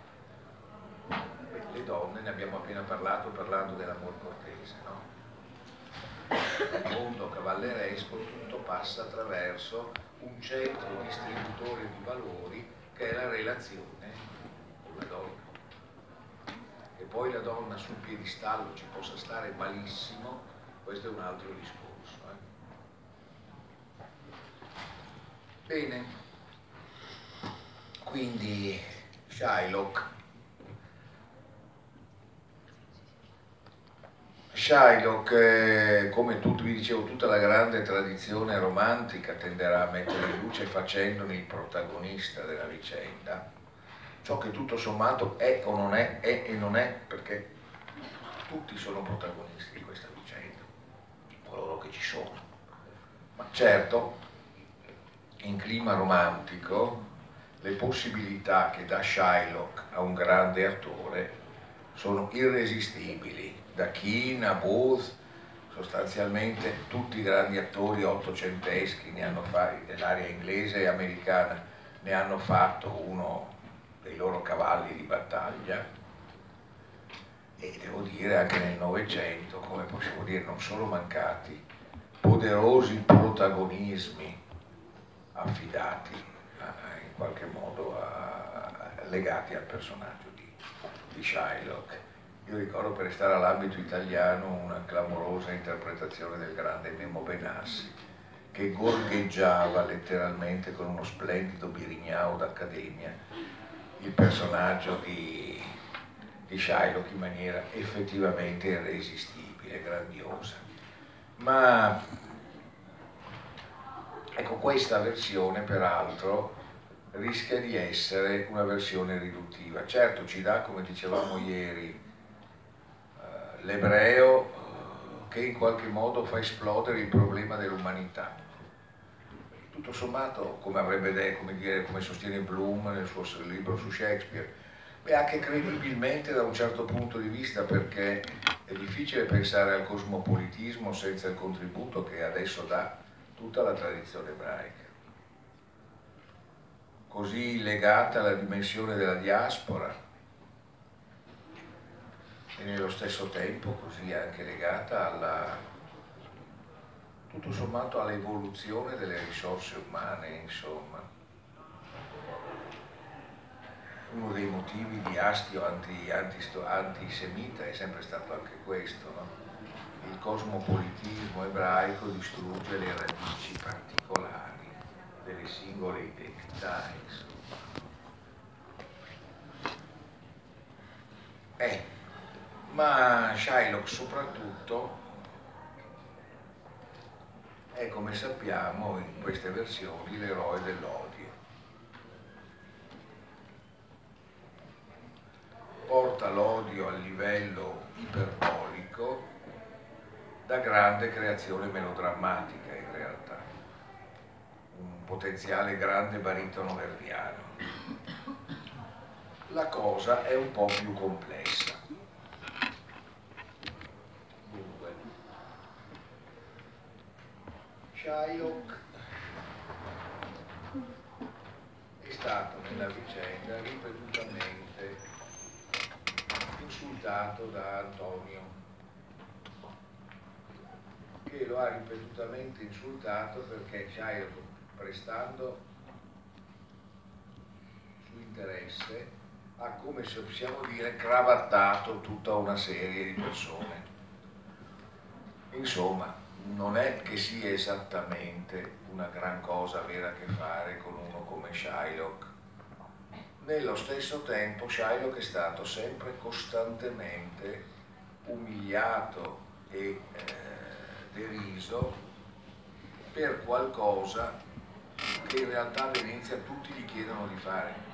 Le donne, ne abbiamo appena parlato parlando dell'amor cortese, no? Nel mondo cavalleresco tutto passa attraverso un centro distributore di valori che è la relazione con la donna. Che poi la donna sul piedistallo ci possa stare malissimo, questo è un altro discorso. Eh? Bene, quindi Shylock. Shylock, eh, come tutti vi dicevo, tutta la grande tradizione romantica tenderà a mettere in luce facendone il protagonista della vicenda, ciò che tutto sommato è o non è, è e non è, perché tutti sono protagonisti di questa vicenda, coloro che ci sono. Ma certo, in clima romantico, le possibilità che dà Shylock a un grande attore sono irresistibili. Da Keane a Booth, sostanzialmente tutti i grandi attori ottocenteschi ne hanno fatti, dell'area inglese e americana, ne hanno fatto uno dei loro cavalli di battaglia, e devo dire anche nel Novecento, come possiamo dire, non sono mancati poderosi protagonismi affidati a, in qualche modo a, a, legati al personaggio di, di Shylock. Io ricordo, per restare all'ambito italiano, una clamorosa interpretazione del grande Memo Benassi, che gorgheggiava letteralmente con uno splendido Birignao d'Accademia il personaggio di, di Shylock in maniera effettivamente irresistibile, grandiosa. Ma ecco, questa versione peraltro rischia di essere una versione riduttiva. Certo, ci dà, come dicevamo ieri, l'ebreo che in qualche modo fa esplodere il problema dell'umanità. Tutto sommato, come avrebbe detto, come, dire, come sostiene Bloom nel suo libro su Shakespeare, beh, anche credibilmente da un certo punto di vista, perché è difficile pensare al cosmopolitismo senza il contributo che adesso dà tutta la tradizione ebraica, così legata alla dimensione della diaspora, e nello stesso tempo così anche legata alla, tutto sommato, all'evoluzione delle risorse umane, insomma. Uno dei motivi di astio anti, anti, antisemita è sempre stato anche questo, no? Il cosmopolitismo ebraico distrugge le radici particolari delle singole identità, insomma. Eh, ma Shylock soprattutto è, come sappiamo, in queste versioni l'eroe dell'odio. Porta l'odio al livello iperbolico da grande creazione melodrammatica, in realtà. Un potenziale grande baritono verdiano. La cosa è un po' più complessa. Dunque, Shylock è stato nella vicenda ripetutamente insultato da Antonio, che lo ha ripetutamente insultato perché Shylock, prestando su interesse, ha, come se possiamo dire, cravattato tutta una serie di persone. Insomma, non è che sia esattamente una gran cosa avere a che fare con uno come Shylock. Nello stesso tempo Shylock è stato sempre costantemente umiliato e eh, deriso per qualcosa che in realtà a Venezia tutti gli chiedono di fare.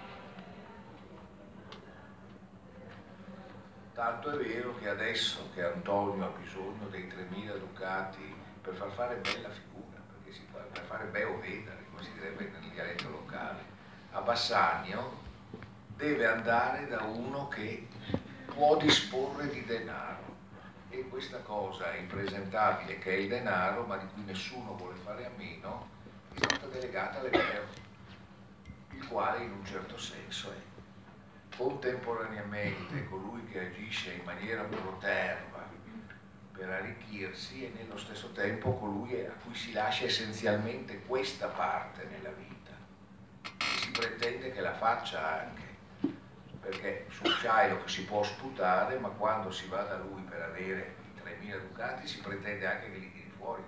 Tanto è vero che adesso che Antonio ha bisogno dei tremila ducati per far fare bella figura, perché si fa, per fare beo vedere, come si direbbe nel dialetto locale, a Bassanio deve andare da uno che può disporre di denaro. E questa cosa impresentabile che è il denaro, ma di cui nessuno vuole fare a meno, è stata delegata all'ebreo, il quale in un certo senso è contemporaneamente colui che agisce in maniera proterva per arricchirsi e nello stesso tempo colui a cui si lascia essenzialmente questa parte nella vita e si pretende che la faccia anche, perché su Shylock si può sputare, ma quando si va da lui per avere i tremila ducati si pretende anche che li tiri fuori.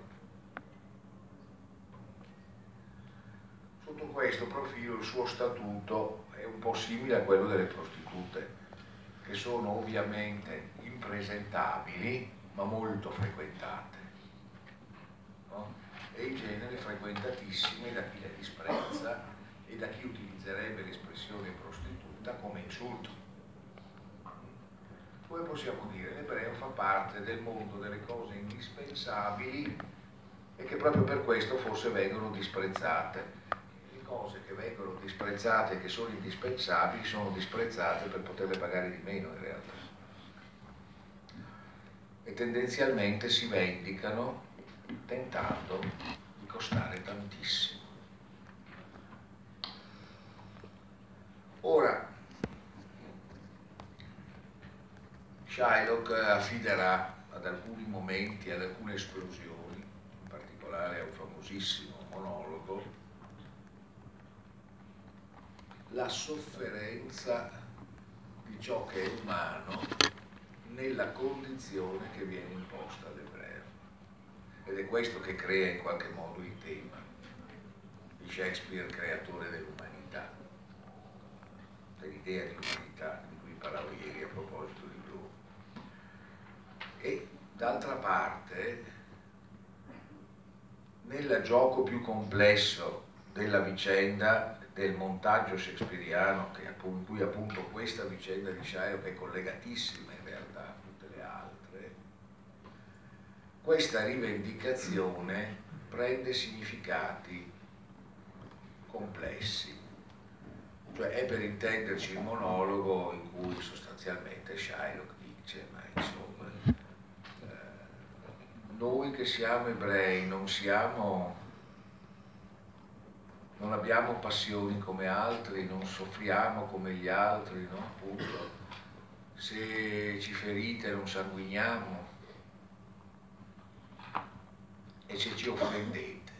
Sotto questo profilo il suo statuto è un po' simile a quello delle prostitute, che sono ovviamente impresentabili ma molto frequentate, no? E in genere frequentatissime da chi le disprezza e da chi utilizzerebbe l'espressione prostituta come insulto. Come possiamo dire, l'ebreo fa parte del mondo delle cose indispensabili e che proprio per questo forse vengono disprezzate. Cose che vengono disprezzate e che sono indispensabili sono disprezzate per poterle pagare di meno in realtà, e tendenzialmente si vendicano tentando di costare tantissimo. Ora Shylock affiderà ad alcuni momenti, ad alcune esplosioni, in particolare a un famosissimo monologo, la sofferenza di ciò che è umano nella condizione che viene imposta all'ebreo. Ed è questo che crea in qualche modo il tema di Shakespeare, creatore dell'umanità, dell'idea di umanità di cui parlavo ieri a proposito di Bloom. E d'altra parte, nel gioco più complesso della vicenda, del montaggio shakespeariano, che in cui appunto questa vicenda di Shylock è collegatissima in realtà a tutte le altre, questa rivendicazione prende significati complessi. Cioè è, per intenderci, il monologo in cui sostanzialmente Shylock dice: ma insomma, eh, noi che siamo ebrei non siamo non abbiamo passioni come altri, non soffriamo come gli altri, no? Appunto, se ci ferite non sanguiniamo, e se ci offendete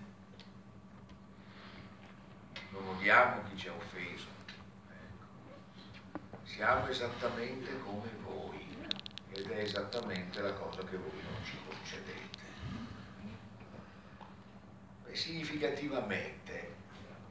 non odiamo chi ci ha offeso. Ecco. Siamo esattamente come voi, ed è esattamente la cosa che voi non ci concedete. Beh, significativamente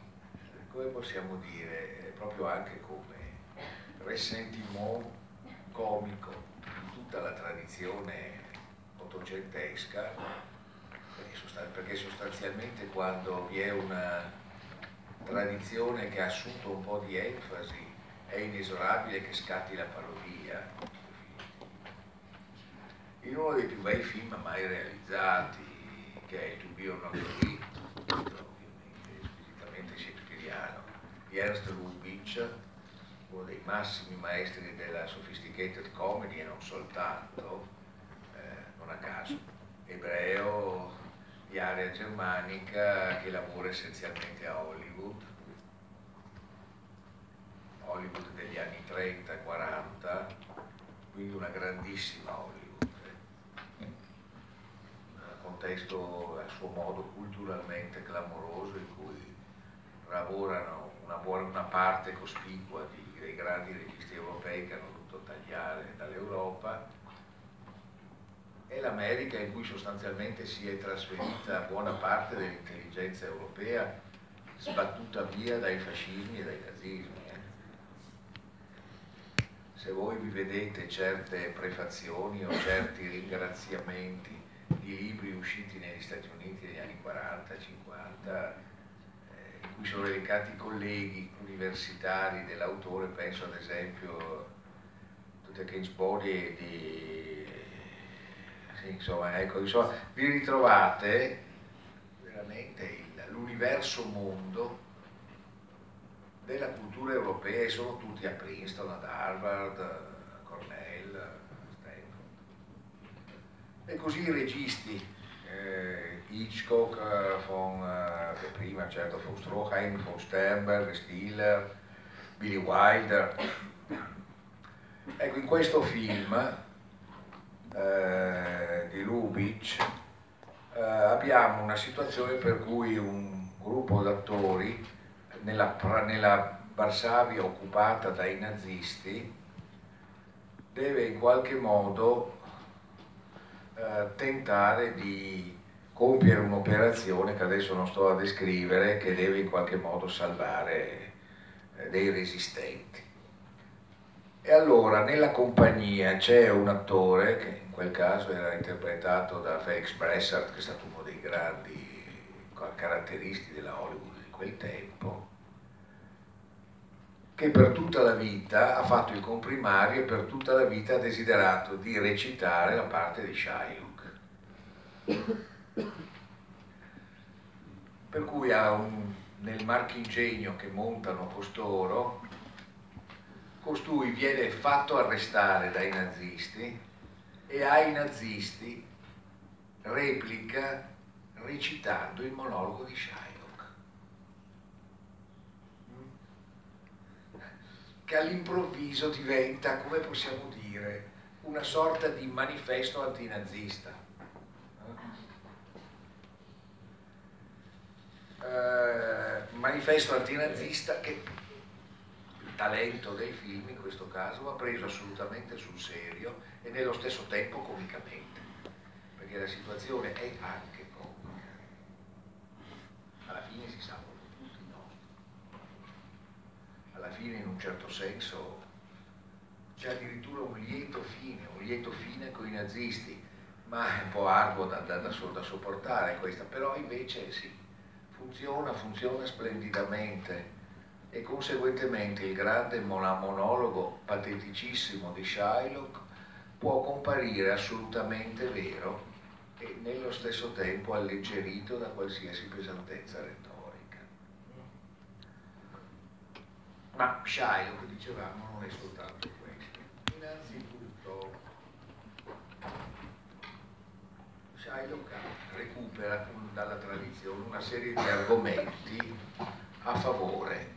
come possiamo dire, proprio anche come ressentiment comico di tutta la tradizione ottocentesca, perché sostanzialmente quando vi è una tradizione che ha assunto un po' di enfasi è inesorabile che scatti la parodia. In uno dei più bei film mai realizzati, che è To Be or Not To Be, ovviamente squisitamente shakespeariano, di Ernst Lubitsch, uno dei massimi maestri della sophisticated comedy e non soltanto, eh, non a caso, ebreo di area germanica che lavora essenzialmente a Hollywood, Hollywood degli anni trenta e quaranta, quindi una grandissima Hollywood, un contesto a suo modo culturalmente clamoroso in cui lavorano una, buona, una parte cospicua di, dei grandi registi europei che hanno dovuto tagliare dall'Europa, e l'America in cui sostanzialmente si è trasferita buona parte dell'intelligenza europea, sbattuta via dai fascismi e dai nazismi. Se voi vi vedete certe prefazioni o certi ringraziamenti di libri usciti negli Stati Uniti negli anni quaranta cinquanta, eh, in cui sono elencati colleghi universitari dell'autore, penso ad esempio a The King's Body di... Sì, insomma, ecco, insomma, vi ritrovate veramente l'universo mondo della cultura europea, e sono tutti a Princeton, ad Harvard, a Cornell, a Stanford. E così i registi, eh, Hitchcock, von, eh, prima certo von Stroheim, von Sternberg, Stiller, Billy Wilder. Ecco, in questo film eh, di Lubitsch eh, abbiamo una situazione per cui un gruppo d'attori nella, nella Varsavia occupata dai nazisti deve in qualche modo eh, tentare di compiere un'operazione che adesso non sto a descrivere, che deve in qualche modo salvare eh, dei resistenti. E allora nella compagnia c'è un attore che in quel caso era interpretato da Felix Bressart, che è stato uno dei grandi caratteristi della Hollywood di quel tempo, che per tutta la vita ha fatto il comprimario e per tutta la vita ha desiderato di recitare la parte di Shylock. Per cui ha un, nel marchingegno che montano costoro, costui viene fatto arrestare dai nazisti e ai nazisti replica recitando il monologo di Shylock, che all'improvviso diventa, come possiamo dire, una sorta di manifesto antinazista. Eh, manifesto antinazista che il talento dei film in questo caso va preso assolutamente sul serio e nello stesso tempo comicamente, perché la situazione è anche comica. Alla fine si salvano tutti, no? Alla fine, in un certo senso, c'è addirittura un lieto fine, un lieto fine con i nazisti, ma è un po' arduo da, da, da, da sopportare questa, però invece sì, funziona, funziona splendidamente, e conseguentemente il grande monologo pateticissimo di Shylock può comparire assolutamente vero e nello stesso tempo alleggerito da qualsiasi pesantezza retorica. Ma Shylock, dicevamo, non è soltanto questo. Innanzitutto Shylock recupera dalla tradizione una serie di argomenti a favore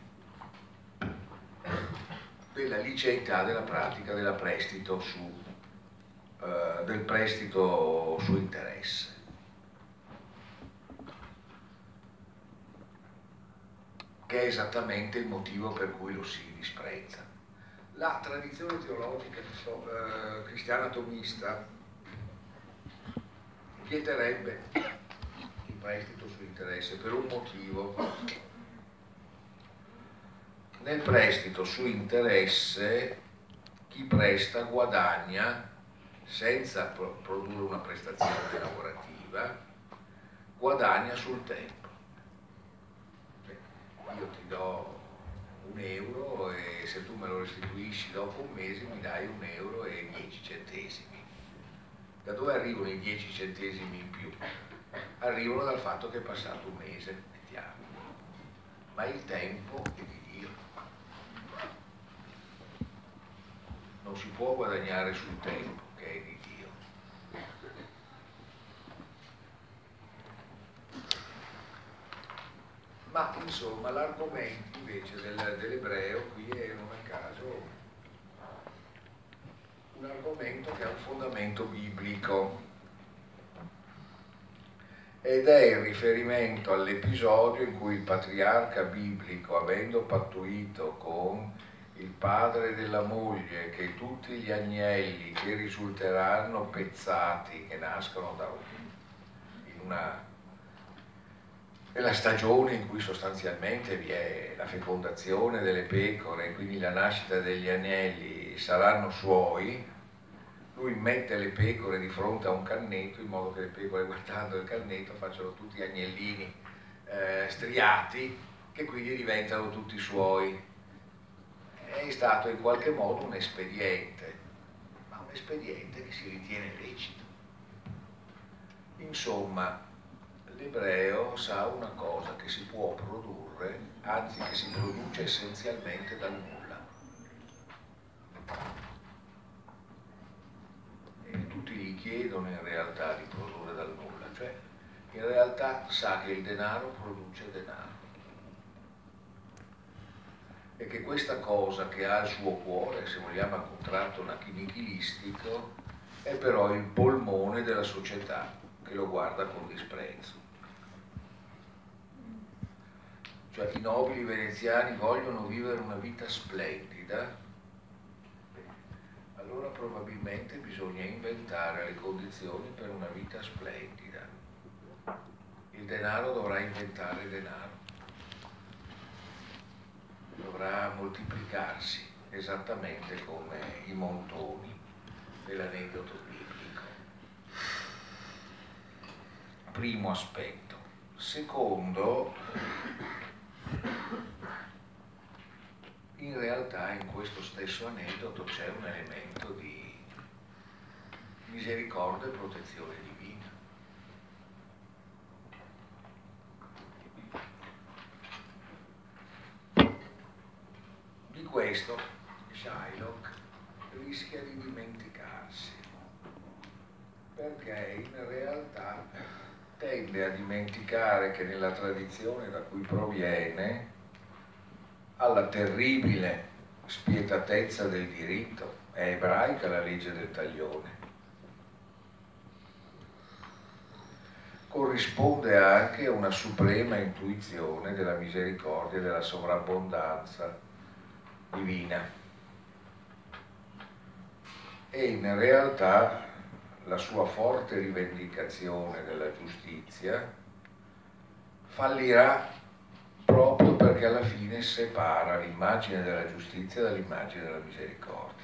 della liceità della pratica della prestito su, eh, del prestito su interesse. Che è esattamente il motivo per cui lo si disprezza. La tradizione teologica eh, cristiana tomista vieterebbe il prestito su interesse per un motivo nel prestito su interesse chi presta guadagna senza pro- produrre una prestazione lavorativa, guadagna sul tempo. Io ti do un euro e se tu me lo restituisci dopo un mese mi dai un euro e dieci centesimi. Da dove arrivano i dieci centesimi in più? Arrivano dal fatto che è passato un mese, mettiamo. Ma il tempo è di Dio. Non si può guadagnare sul tempo che è di Dio. Ma insomma l'argomento invece del, dell'ebreo qui è non a caso un argomento che ha un fondamento biblico ed è il riferimento all'episodio in cui il patriarca biblico, avendo pattuito con il padre della moglie che tutti gli agnelli che risulteranno pezzati, che nascono da un, in una nella stagione in cui sostanzialmente vi è la fecondazione delle pecore e quindi la nascita degli agnelli saranno suoi, lui mette le pecore di fronte a un cannetto in modo che le pecore, guardando il cannetto, facciano tutti agnellini eh, striati che quindi diventano tutti suoi. È stato in qualche modo un espediente, ma un espediente che si ritiene lecito. Insomma, l'ebreo sa una cosa che si può produrre, anzi che si produce essenzialmente dal nulla. E tutti gli chiedono in realtà di produrre dal nulla, cioè in realtà sa che il denaro produce denaro. E che questa cosa che ha il suo cuore, se vogliamo a contratto nichilistico, è però il polmone della società che lo guarda con disprezzo. Cioè i nobili veneziani vogliono vivere una vita splendida, allora probabilmente bisogna inventare le condizioni per una vita splendida. Il denaro dovrà inventare denaro, dovrà moltiplicarsi esattamente come i montoni dell'aneddoto biblico. Primo aspetto. Secondo, in realtà in questo stesso aneddoto c'è un elemento di misericordia e protezione divina. Di questo Shylock rischia di dimenticarsi, perché in realtà tende a dimenticare che nella tradizione da cui proviene, alla terribile spietatezza del diritto, è ebraica la legge del taglione, corrisponde anche a una suprema intuizione della misericordia e della sovrabbondanza divina. E in realtà la sua forte rivendicazione della giustizia fallirà proprio perché alla fine separa l'immagine della giustizia dall'immagine della misericordia.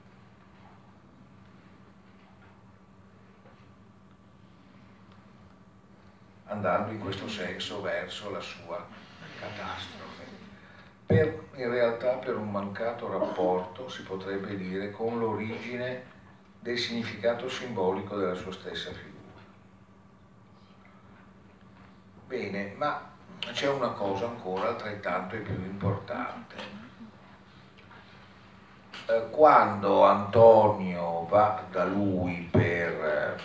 Andando in questo senso verso la sua catastrofe. Per, in realtà per un mancato rapporto, si potrebbe dire, con l'origine del significato simbolico della sua stessa figura. Bene, ma c'è una cosa ancora altrettanto e più importante. Eh, quando Antonio va da lui per,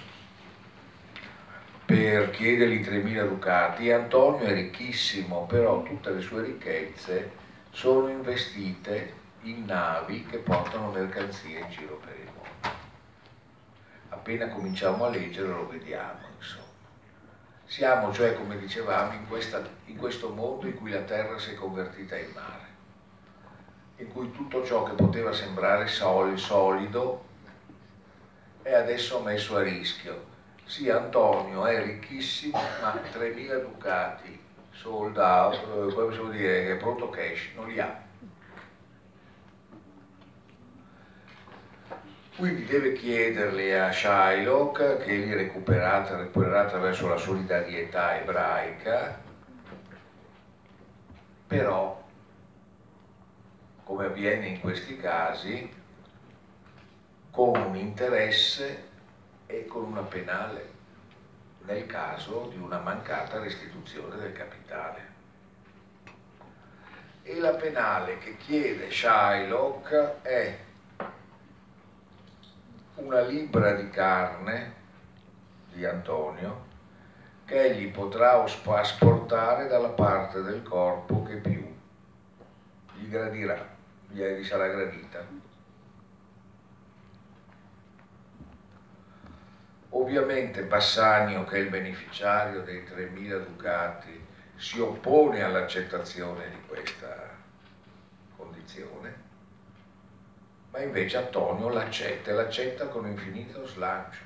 per chiedergli tremila ducati, Antonio è ricchissimo, però tutte le sue ricchezze sono investite in navi che portano mercanzie in giro per il mondo. Appena cominciamo a leggere lo vediamo, insomma. Siamo, cioè, come dicevamo, in, questa, in questo mondo in cui la terra si è convertita in mare, in cui tutto ciò che poteva sembrare sol, solido è adesso messo a rischio. Sì, Antonio è ricchissimo, ma tremila ducati sold out, come possiamo dire, pronto cash, non li ha. Quindi deve chiederle a Shylock, che li recuperata, recupererà attraverso la solidarietà ebraica, però, come avviene in questi casi, con un interesse e con una penale, nel caso di una mancata restituzione del capitale. E la penale che chiede Shylock è una libbra di carne di Antonio che egli potrà asportare dalla parte del corpo che più gli gradirà, gli sarà gradita. Ovviamente Bassanio, che è il beneficiario dei tremila ducati, si oppone all'accettazione di questa condizione, ma invece Antonio l'accetta e l'accetta con infinito slancio,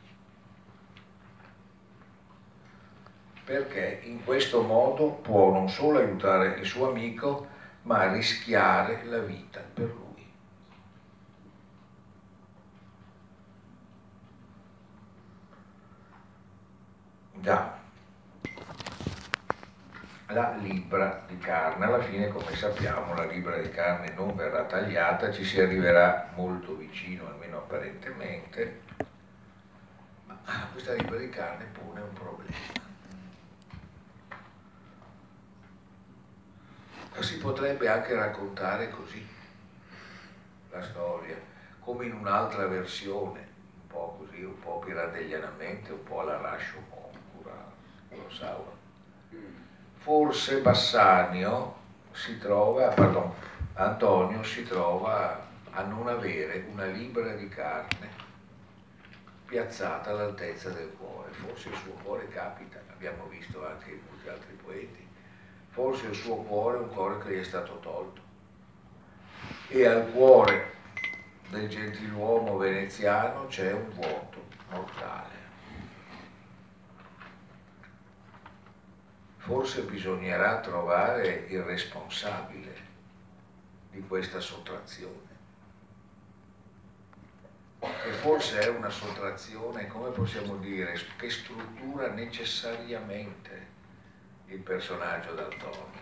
perché in questo modo può non solo aiutare il suo amico, ma rischiare la vita per lui. Già, la libbra di carne, alla fine, come sappiamo, la libbra di carne non verrà tagliata, ci si arriverà molto vicino, almeno apparentemente, ma questa libbra di carne pone un problema. Si potrebbe anche raccontare così la storia, come in un'altra versione, un po' così, un po' piradellianamente, un po' alla Rashomon, Kurosawa. Forse Bassanio si trova, pardon, Antonio si trova a non avere una libbra di carne piazzata all'altezza del cuore. Forse il suo cuore capita, abbiamo visto anche in molti altri poeti, forse il suo cuore è un cuore che gli è stato tolto. E al cuore del gentiluomo veneziano c'è un vuoto mortale. Forse bisognerà trovare il responsabile di questa sottrazione. E forse è una sottrazione, come possiamo dire, che struttura necessariamente il personaggio d'Antonio.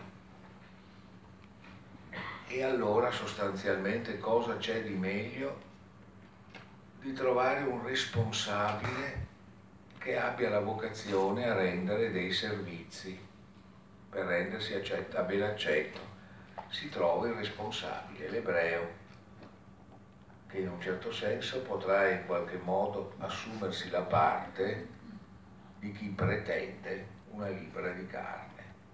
E allora sostanzialmente cosa c'è di meglio di trovare un responsabile che abbia la vocazione a rendere dei servizi, per rendersi accetta, a ben accetto. Si trova il responsabile, l'ebreo, che in un certo senso potrà in qualche modo assumersi la parte di chi pretende una libbra di carne.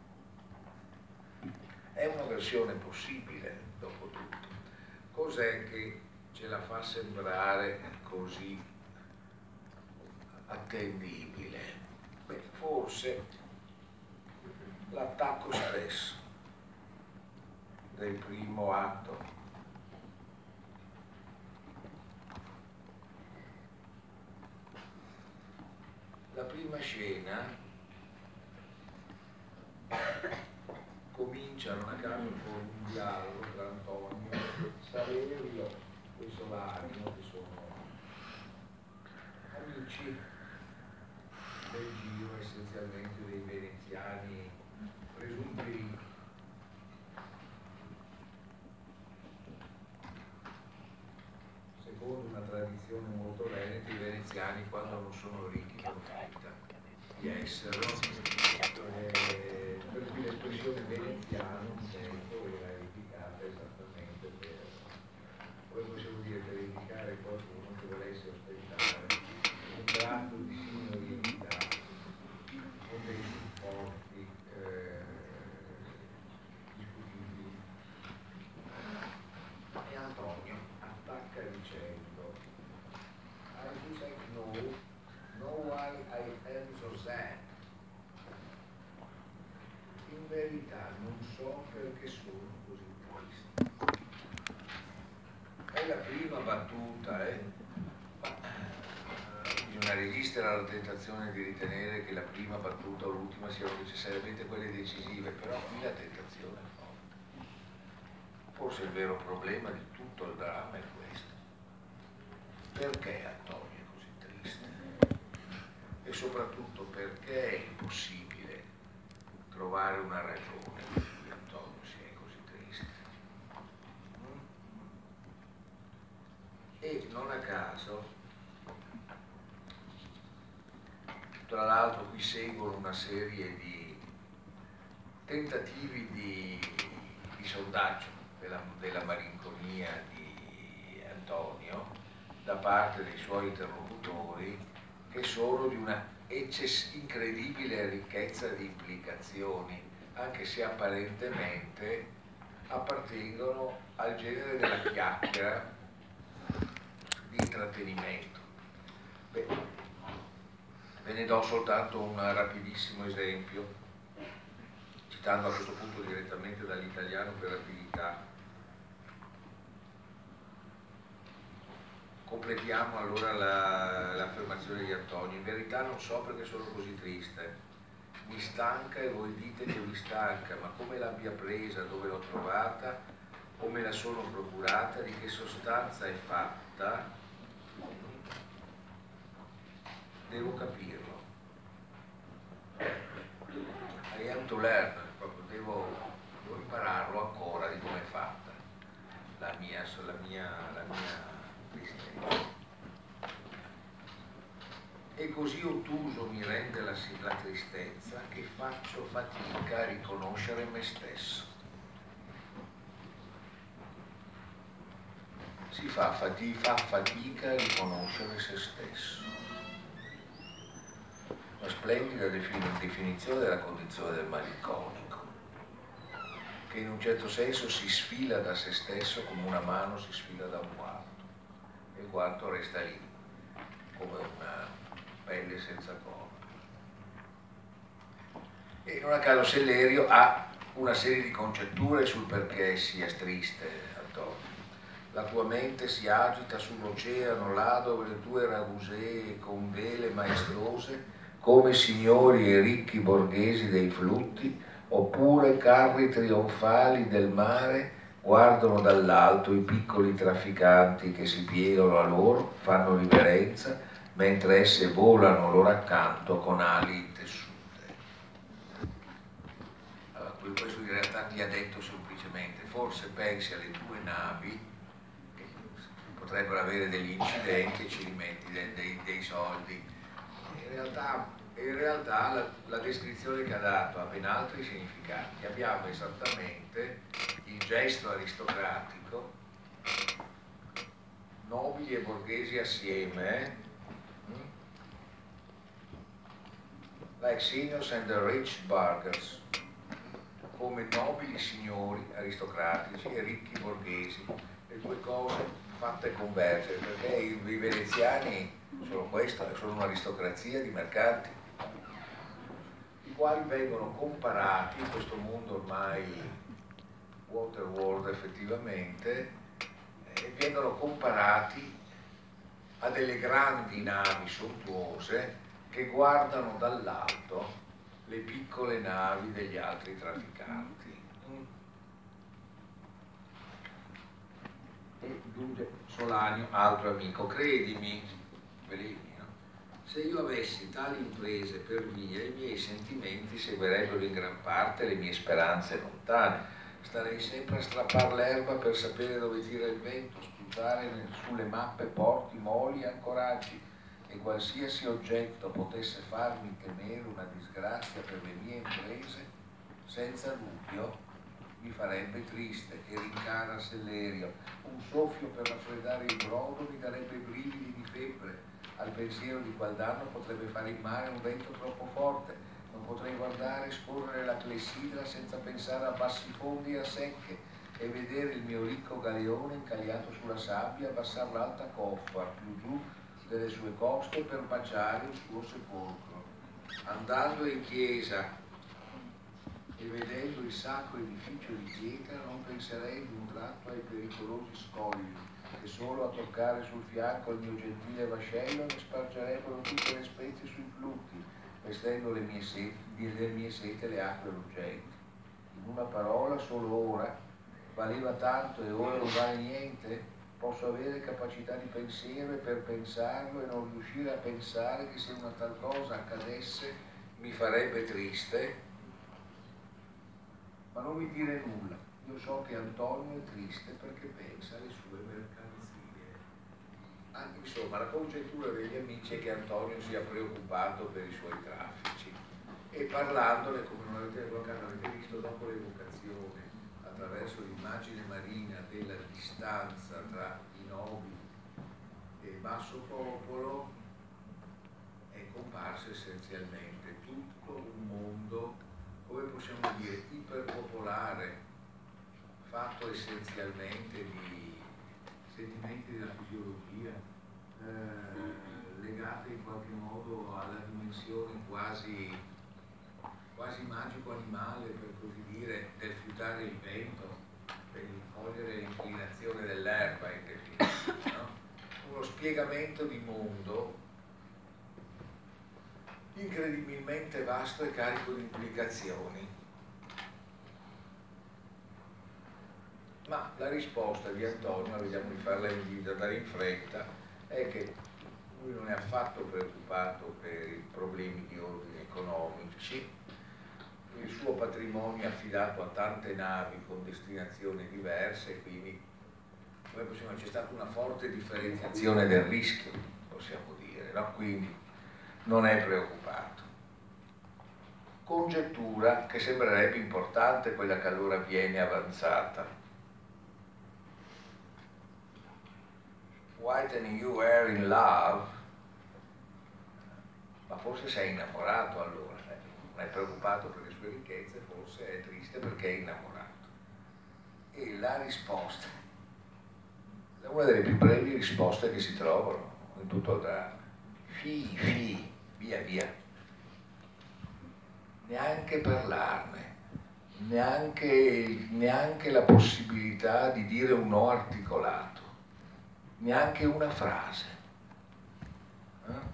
È una versione possibile, dopo tutto. Cos'è che ce la fa sembrare così attendibile? Beh, forse l'attacco stesso del primo atto. La prima scena comincia non a caso con un dialogo tra Antonio, Saverio e Solarino, che sono amici del giro essenzialmente dei veneziani presunti ricchi. Secondo una tradizione molto veneta, i veneziani quando non sono ricchi non meritano di esserlo, eh, per cui l'espressione veneziano un tempo era indicata esattamente per, come possiamo dire, per indicare qualcuno che volesse ostentare un tratto di signorilità con dei supporti eh, discutibili. E Antonio attacca dicendo: I do not know, know why I am so sad. In verità non so perché sono così triste. È la prima battuta, eh? Ma, eh, bisogna resistere alla tentazione di ritenere che la prima battuta o l'ultima siano necessariamente quelle decisive, però qui la tentazione è forte. Forse il vero problema di tutto il dramma è questo. perché Antonio è così triste? E soprattutto perché è impossibile trovare una ragione per cui Antonio sia così triste. E non a caso, tra l'altro qui seguono una serie di tentativi di, di sondaggio della, della malinconia di Antonio da parte dei suoi interlocutori, che sono di una eccess- incredibile ricchezza di implicazioni, anche se apparentemente appartengono al genere della chiacchiera di intrattenimento. Beh, ve ne do soltanto un rapidissimo esempio, citando a questo punto direttamente dall'italiano per rapidità. Completiamo allora la, l'affermazione di Antonio. In verità non so perché sono così triste. Mi stanca e voi dite che mi stanca, ma come l'abbia presa, dove l'ho trovata, o me la sono procurata, di che sostanza è fatta, devo capirlo. I have to learn, proprio devo, devo impararlo ancora di come è fatta la mia, la mia, la mia tristezza. E così ottuso mi rende la, la tristezza che faccio fatica a riconoscere me stesso. Si fa fatica, fa fatica a riconoscere se stesso. Una splendida definizione della condizione del malinconico, che in un certo senso si sfila da se stesso come una mano si sfila da un quarto, e il quarto resta lì, come una pelle senza corpo. E non a caso Sellerio ha una serie di congetture sul perché sia triste, Antonio. La tua mente si agita sull'oceano, là dove le tue ragusee con vele maestrose, come signori e ricchi borghesi dei flutti, oppure carri trionfali del mare guardano dall'alto i piccoli trafficanti che si piegano a loro, fanno riverenza, mentre esse volano loro accanto con ali intessute. Allora, questo in realtà gli ha detto semplicemente: forse pensi alle tue navi che potrebbero avere degli incidenti e ci rimetti dei, dei, dei soldi. In realtà, in realtà la, la descrizione che ha dato ha ben altri significati. Abbiamo esattamente il gesto aristocratico, nobili e borghesi assieme, eh? Like seniors and the rich burghers, come nobili signori aristocratici e ricchi borghesi, le due cose fatte convergere, perché i, i veneziani sono questo, sono un'aristocrazia di mercanti, i quali vengono comparati in questo mondo ormai waterworld effettivamente, eh, vengono comparati a delle grandi navi sontuose che guardano dall'alto le piccole navi degli altri trafficanti. E giunge Solanio, altro amico: credimi, Bellini, no? Se io avessi tali imprese per via, i miei sentimenti seguirebbero in gran parte le mie speranze lontane. Starei sempre a strappare l'erba per sapere dove tira il vento, sputare sulle mappe porti, moli e ancoraggi, e qualsiasi oggetto potesse farmi temere una disgrazia per le mie imprese, senza dubbio mi farebbe triste. E rincara Sellerio: un soffio per raffreddare il brodo mi darebbe brividi di febbre, al pensiero di qual danno potrebbe fare in mare un vento troppo forte, non potrei guardare scorrere la clessidra senza pensare a bassi fondi e a secche, e vedere il mio ricco galeone incagliato sulla sabbia abbassare l'alta coffa più giù delle sue coste per baciare il suo sepolcro. Andando in chiesa e vedendo il sacro edificio di pietra, non penserei di un tratto ai pericolosi scogli che solo a toccare sul fianco il mio gentile vascello ne spargerebbero tutte le spezie sui flutti, vestendo le mie sete, le mie sete le acque ruggenti. In una parola, solo ora valeva tanto e ora non vale niente? posso avere capacità di pensiero e per pensarlo e non riuscire a pensare che se una tal cosa accadesse mi farebbe triste, ma non mi dire nulla. Io so che Antonio è triste perché pensa alle sue mercanzie. Ah, insomma, la congettura degli amici è che Antonio sia preoccupato per i suoi traffici, e parlandone, come non avete, avete visto dopo l'evocazione attraverso l'immagine marina della distanza tra i nobili e il basso popolo, è comparso essenzialmente tutto un mondo, come possiamo dire, iperpopolare, fatto essenzialmente di sentimenti della fisiologia, eh, legate in qualche modo alla dimensione quasi, quasi magico-animale, per così dire, del fiutare il vento, per cogliere l'inclinazione dell'erba in definitiva, no? Uno spiegamento di mondo incredibilmente vasto e carico di implicazioni. Ma la risposta di Antonio, vediamo di farla in vita, andare in fretta, è che lui non è affatto preoccupato per i problemi di ordine economici. Il suo patrimonio è affidato a tante navi con destinazioni diverse, quindi come possiamo, c'è stata una forte differenziazione del rischio, possiamo dire, no? Quindi non è preoccupato. Congettura che sembrerebbe importante, quella che allora viene avanzata. Whitening, you were in love, ma forse sei innamorato allora, eh? Non è preoccupato per le sue ricchezze, forse è triste perché è innamorato. E la risposta è una delle più brevi risposte che si trovano in tutto il dramma. Fi, fi, via, via. Neanche parlarne, neanche, neanche la possibilità di dire un no articolato, neanche una frase. Eh?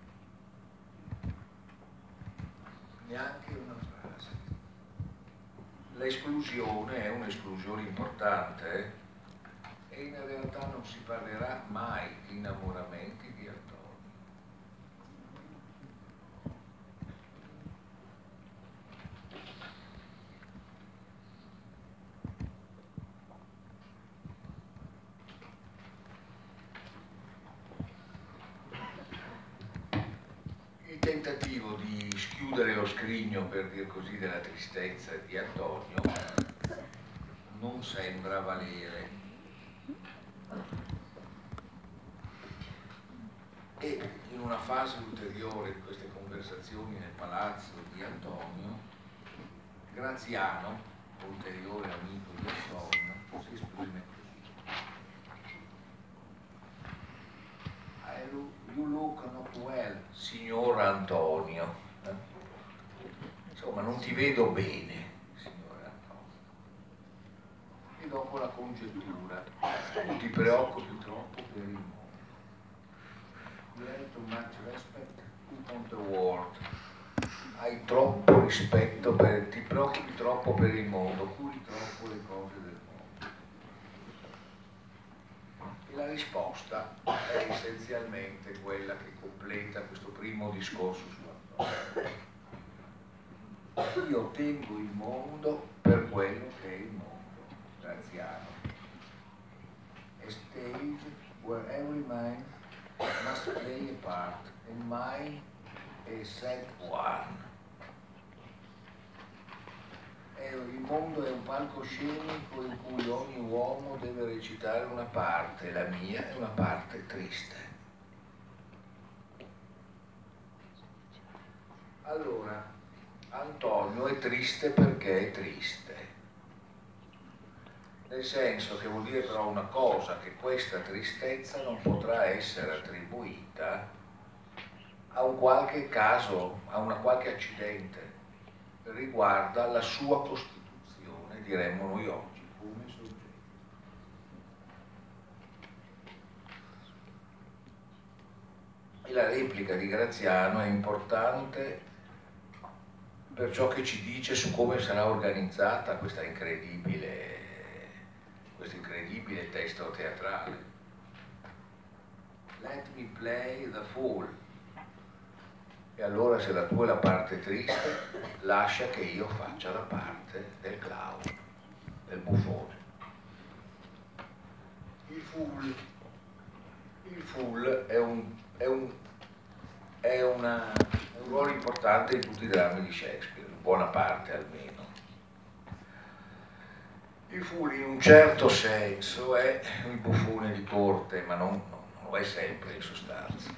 Neanche una frase. L'esclusione è un'esclusione importante, eh? E in realtà non si parlerà mai di innamoramenti di Antonio. Il tentativo di schiudere lo scrigno, per dir così, della tristezza di Antonio non sembra valere. E in una fase ulteriore di queste conversazioni nel palazzo di Antonio, Graziano, ulteriore amico di Antonio, si esprime così: You look not well, signor Antonio. Eh? Insomma, non ti vedo bene, signor Antonio. E dopo la congettura, tu ti preoccupi troppo per il mondo. You have too much respect on the world. Hai troppo rispetto per, ti preoccupi troppo per il mondo, curi troppo le cose del mondo. E la risposta è essenzialmente quella che completa questo primo discorso su Antonio. Io tengo il mondo per quello che è il mondo, Graziano. A stage where every man must play a part, and mine a set one. E il mondo è un palcoscenico in cui ogni uomo deve recitare una parte, la mia è una parte triste. Allora, Antonio è triste perché è triste, nel senso che vuol dire però una cosa, che questa tristezza non potrà essere attribuita a un qualche caso, a una qualche accidente, riguarda la sua costituzione, diremmo noi oggi, come soggetto. E la replica di Graziano è importante per ciò che ci dice su come sarà organizzata questa incredibile, questo incredibile testo teatrale. me play the fool. E allora se la tua è la parte triste, lascia che io faccia la parte del clown, del buffone. Il fool, il fool è un, è un, è una, è un ruolo importante in tutti i drammi di Shakespeare, in buona parte almeno. Il fool in un certo senso è il buffone di corte, ma non, non lo è sempre in sostanza.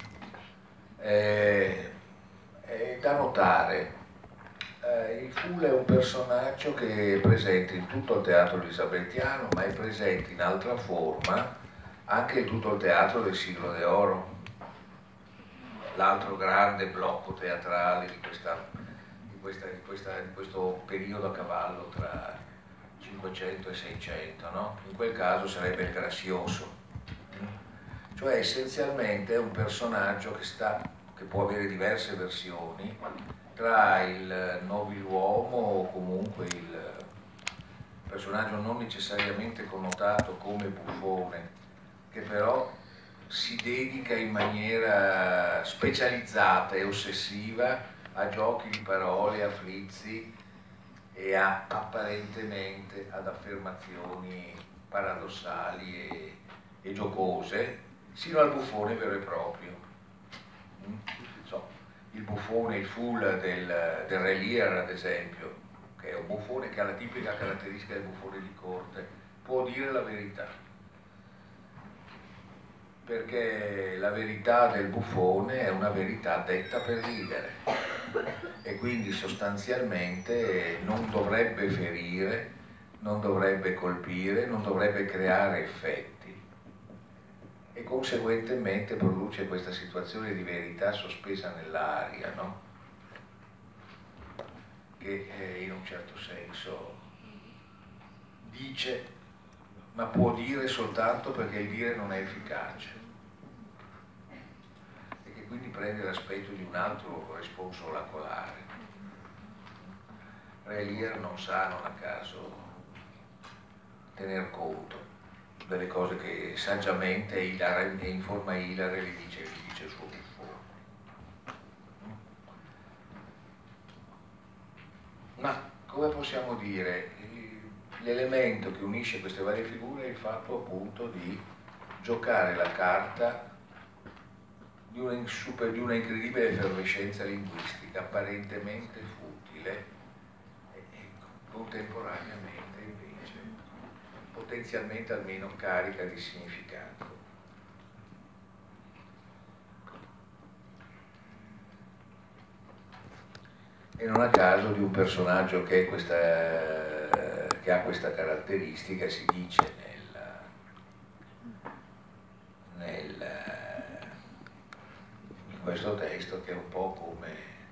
È, è da notare, eh, il fool è un personaggio che è presente in tutto il teatro elisabettiano, ma è presente in altra forma anche in tutto il teatro del Siglo d'Oro, l'altro grande blocco teatrale di, questa, di, questa, di, questa, di questo periodo a cavallo tra cinquecento e seicento, no? In quel caso sarebbe il Gracioso, cioè essenzialmente è un personaggio che, sta, che può avere diverse versioni tra il nobiluomo o comunque il personaggio non necessariamente connotato come buffone, che però si dedica in maniera specializzata e ossessiva a giochi di parole, a frizzi e a, apparentemente ad affermazioni paradossali e, e giocose, sino al buffone vero e proprio. Mm? So, il buffone, il fool del, del Re Lear, ad esempio, che è un buffone che ha la tipica caratteristica del buffone di corte, può dire la verità, perché la verità del buffone è una verità detta per ridere e quindi sostanzialmente non dovrebbe ferire, non dovrebbe colpire, non dovrebbe creare effetti e conseguentemente produce questa situazione di verità sospesa nell'aria, no? Che eh, in un certo senso dice, ma può dire soltanto perché il dire non è efficace e che quindi prende l'aspetto di un altro responsolacolare. Re Lear non sa, non a caso, tener conto delle cose che saggiamente e in forma ilare gli dice, gli dice il suo buffone. Ma come possiamo dire, l'elemento che unisce queste varie figure è il fatto appunto di giocare la carta di una, super, di una incredibile effervescenza linguistica, apparentemente futile e, e contemporaneamente invece potenzialmente almeno carica di significato. E non a caso di un personaggio che, questa, che ha questa caratteristica si dice nel, nel, in questo testo che è un po' come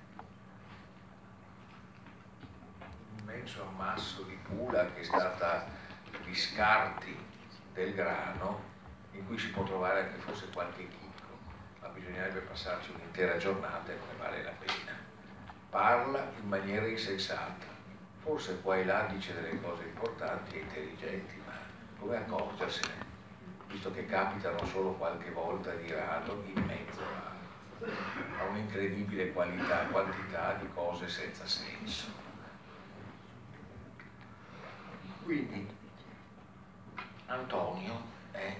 un immenso ammasso di pula che è stata di scarti del grano in cui si può trovare anche forse qualche chicco, ma bisognerebbe passarci un'intera giornata e non ne vale la pena. Parla in maniera insensata, forse qua e là dice delle cose importanti e intelligenti, ma come accorgersene, visto che capitano solo qualche volta di rado in mezzo a, a un'incredibile qualità, quantità di cose senza senso. Quindi Antonio è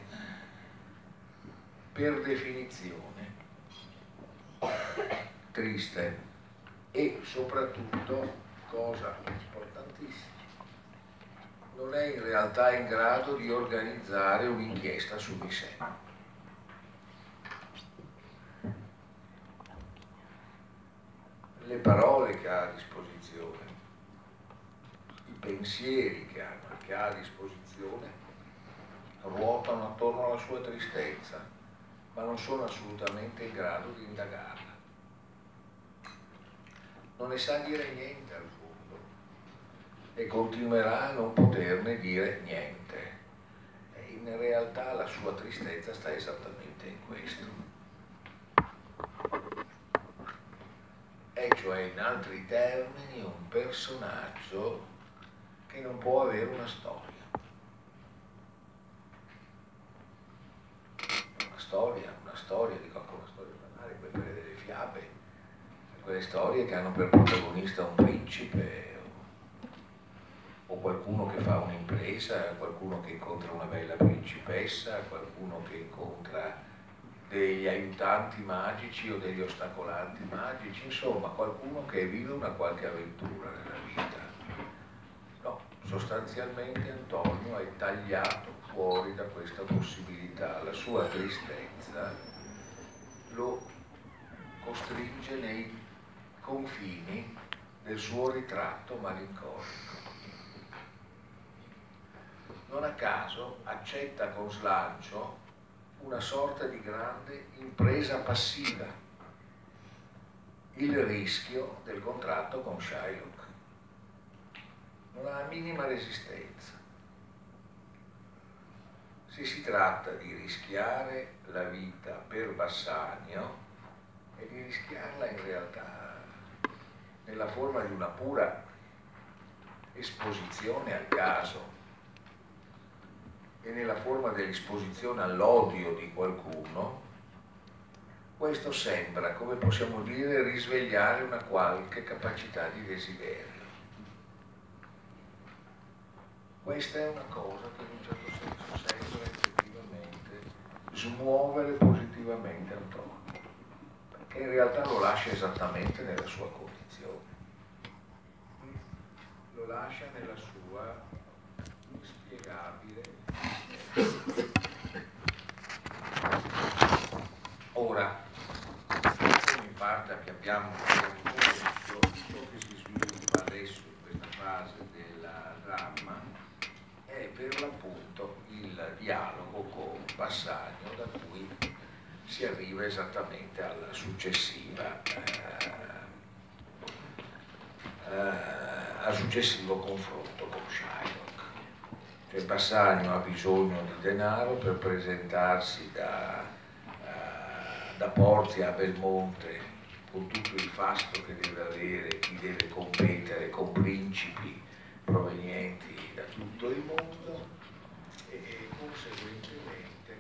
per definizione triste e soprattutto, cosa importantissima, non è in realtà in grado di organizzare un'inchiesta su di sé. Le parole che ha a disposizione, i pensieri che ha, che ha a disposizione ruotano attorno alla sua tristezza, ma non sono assolutamente in grado di indagarla. Non ne sa dire niente al fondo e continuerà a non poterne dire niente. E in realtà la sua tristezza sta esattamente in questo. È cioè, in altri termini, un personaggio che non può avere una storia. Una storia, una storia, dico anche una storia banale, quelle delle fiabe, quelle storie che hanno per protagonista un principe o, o qualcuno che fa un'impresa, qualcuno che incontra una bella principessa, qualcuno che incontra degli aiutanti magici o degli ostacolanti magici, insomma qualcuno che vive una qualche avventura nella vita. No, sostanzialmente Antonio è tagliato fuori da questa possibilità, la sua tristezza lo costringe nei confini del suo ritratto malinconico. Non a caso accetta con slancio una sorta di grande impresa passiva, il rischio del contratto con Shylock. Non ha la minima resistenza. Se si tratta di rischiare la vita per Bassanio e di rischiarla in realtà nella forma di una pura esposizione al caso e nella forma dell'esposizione all'odio di qualcuno, questo sembra, come possiamo dire, risvegliare una qualche capacità di desiderio. Questa è una cosa che in un certo senso sembra effettivamente smuovere positivamente Antonio, perché in realtà lo lascia esattamente nella sua condizione, lo lascia nella sua inspiegabile. Ora, in parte che abbiamo ciò che si sviluppa adesso in questa fase della dramma è per l'appunto il dialogo con Bassanio, da cui si arriva esattamente alla successiva eh, eh, al successivo confronto con Shylock. Cioè Bassanio ha bisogno di denaro per presentarsi da, uh, da Porzia a Belmonte con tutto il fasto che deve avere chi deve competere con principi provenienti da tutto il mondo e, e conseguentemente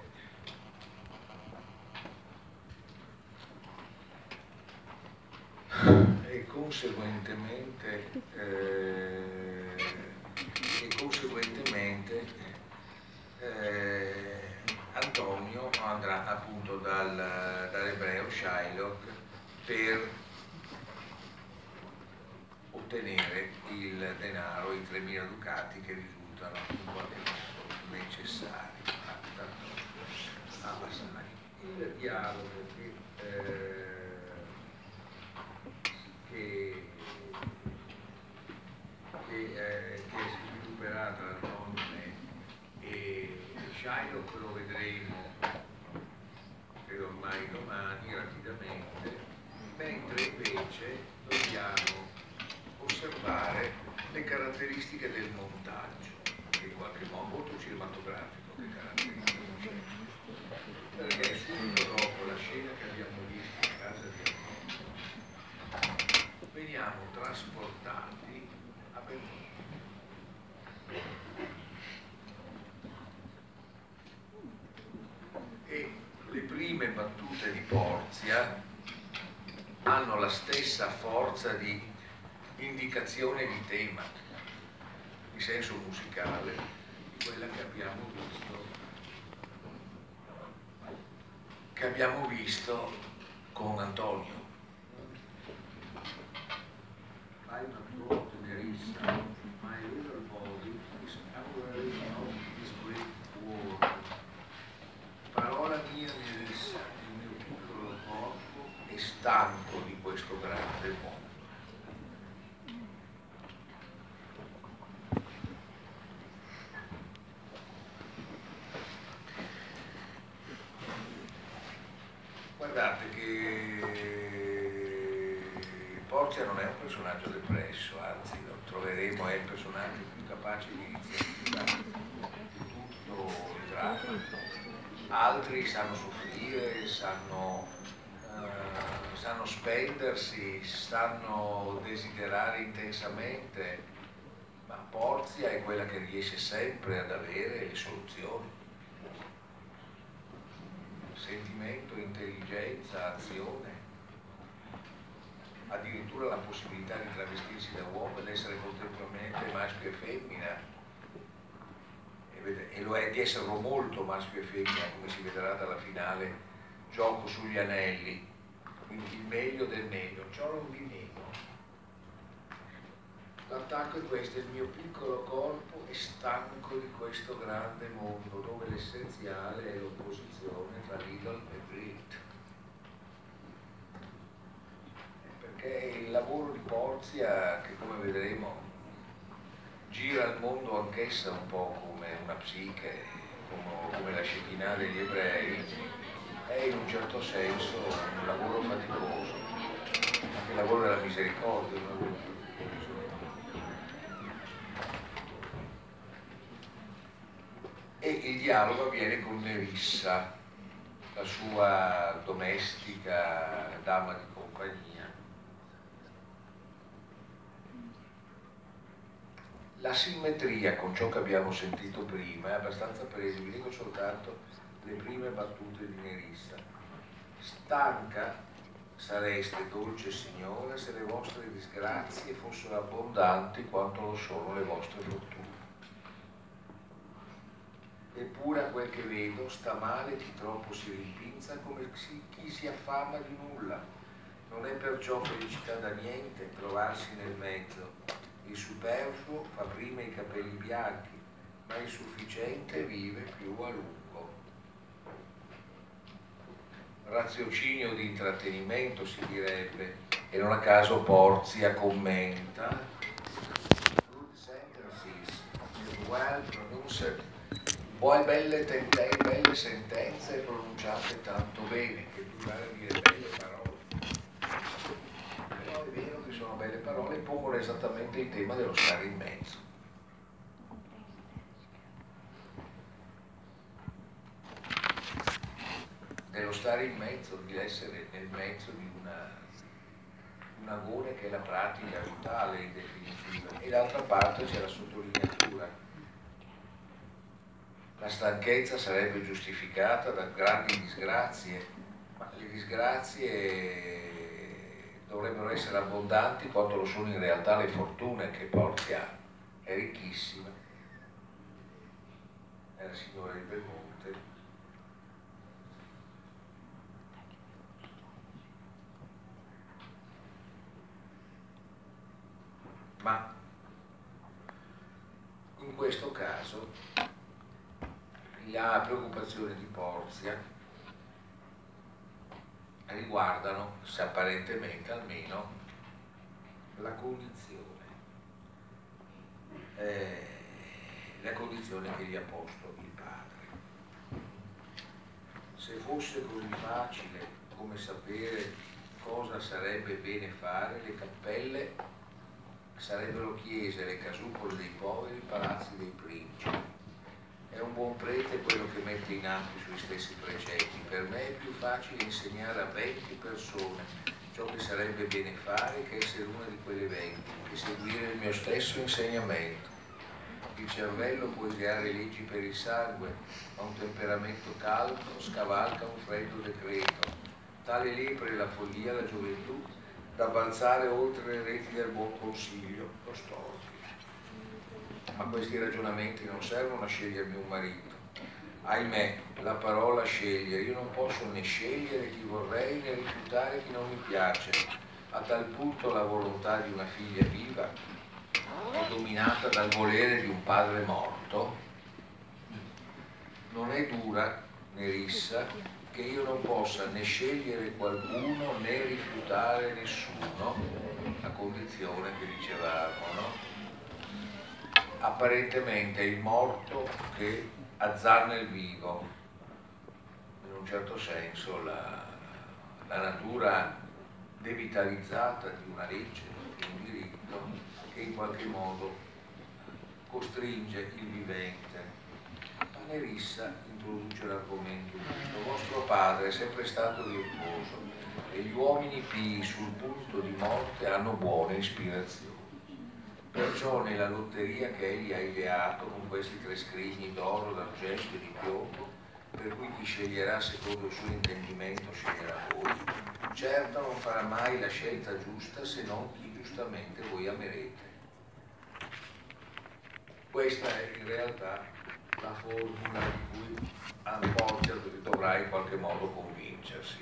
e conseguentemente eh, e conseguentemente eh, Antonio andrà appunto dal, dall'ebreo Shylock per ottenere il denaro, i tremila ducati che risultano in qualche modo necessari a Bassanio. Il dialogo che, eh, che, che, eh, che si svilupperà tra Antonio e Shylock lo vedremo credo ormai domani rapidamente, mentre invece dobbiamo osservare le caratteristiche del montaggio, che in qualche modo molto cinematografico che caratterizza il film, perché subito dopo la scena che abbiamo visto in casa di Antonio veniamo trasportati a Belmonte. E le prime battute di Porzia hanno la stessa forza di indicazione di tema, di senso musicale, di quella che abbiamo visto, che abbiamo visto con Antonio. I'm a poor Tenerissa, my little body is cowering of this great war. Parola mia Nerissa, il mio piccolo corpo è stanco di questo grande mondo. Guardate che Porzia non è un personaggio depresso, anzi lo troveremo, è il personaggio più capace di iniziativa di tutto il dramma. Altri sanno soffrire, sanno, eh, sanno spendersi, sanno desiderare intensamente, ma Porzia è quella che riesce sempre ad avere le soluzioni. sentimento, intelligenza, azione, addirittura la possibilità di travestirsi da uomo ed essere contemporaneamente maschio e femmina, e, ved- e lo è di esserlo molto maschio e femmina, come si vedrà dalla finale Gioco sugli anelli, quindi il meglio del meglio, ciò non di meno. L'attacco è questo: il mio piccolo corpo è stanco di questo grande mondo dove l'essenziale è l'opposizione tra Lidl e Grit. Perché il lavoro di Porzia, che come vedremo gira il mondo anch'essa un po' come una psiche, come, come la Shekinah degli ebrei, è in un certo senso un lavoro faticoso, anche il lavoro della misericordia, un lavoro faticoso. E il dialogo avviene con Nerissa, la sua domestica dama di compagnia. La simmetria con ciò che abbiamo sentito prima è abbastanza presa, vi dico soltanto le prime battute di Nerissa. Stanca sareste, dolce signora, se le vostre disgrazie fossero abbondanti quanto lo sono le vostre fortune. Eppure a quel che vedo sta male chi troppo si rimpinza come chi si affama di nulla. Non è perciò felicità da niente trovarsi nel mezzo. Il superfluo fa prima i capelli bianchi, ma il sufficiente vive più a lungo. Raziocinio di intrattenimento si direbbe, e non a caso Porzia commenta: good sentences, well pronounced. Poi belle, tente, belle sentenze pronunciate tanto bene, che bisogna dire belle parole. Però è vero che sono belle parole, pongono esattamente il tema dello stare in mezzo. Dello stare in mezzo, di essere nel mezzo di una, un agone che è la pratica vitale in definitiva. E d'altra parte c'è la sottolineatura. La stanchezza sarebbe giustificata da grandi disgrazie, ma le disgrazie dovrebbero essere abbondanti quanto lo sono in realtà le fortune che Porzia ha. È ricchissima, è la signora di Belmonte. Ma in questo caso la preoccupazione di Porzia riguardano, se apparentemente almeno, la condizione, eh, la condizione che gli ha posto il padre. Se fosse così facile come sapere cosa sarebbe bene fare, le cappelle sarebbero chiese, le casupole dei poveri, palazzi dei principi. È un buon prete quello che mette in atto i suoi stessi precetti. Per me è più facile insegnare a venti persone ciò che sarebbe bene fare che essere una di quelle venti, che seguire il mio stesso insegnamento. Il cervello può ideare leggi per il sangue, ma un temperamento caldo scavalca un freddo decreto. Tale lepre la follia, la gioventù, da balzare oltre le reti del buon consiglio, lo storpio. Ma questi ragionamenti non servono a scegliermi un marito. Ahimè, la parola scegliere, io non posso né scegliere chi vorrei né rifiutare chi non mi piace. A tal punto la volontà di una figlia viva è dominata dal volere di un padre morto. Non è dura né rissa che io non possa né scegliere qualcuno né rifiutare nessuno, la condizione che dicevamo, no? Apparentemente è il morto che azzanna il vivo, in un certo senso la, la natura devitalizzata di una legge, di un diritto che in qualche modo costringe il vivente. Ma Nerissa introduce l'argomento giusto. Vostro padre è sempre stato virtuoso e gli uomini pii sul punto di morte hanno buone ispirazioni. Perciò nella lotteria che egli ha ideato con questi tre scrigni d'oro, d'argento e di piombo per cui chi sceglierà secondo il suo intendimento sceglierà voi. Certo non farà mai la scelta giusta se non chi giustamente voi amerete. Questa è in realtà la formula di cui Portia dovrà in qualche modo convincersi.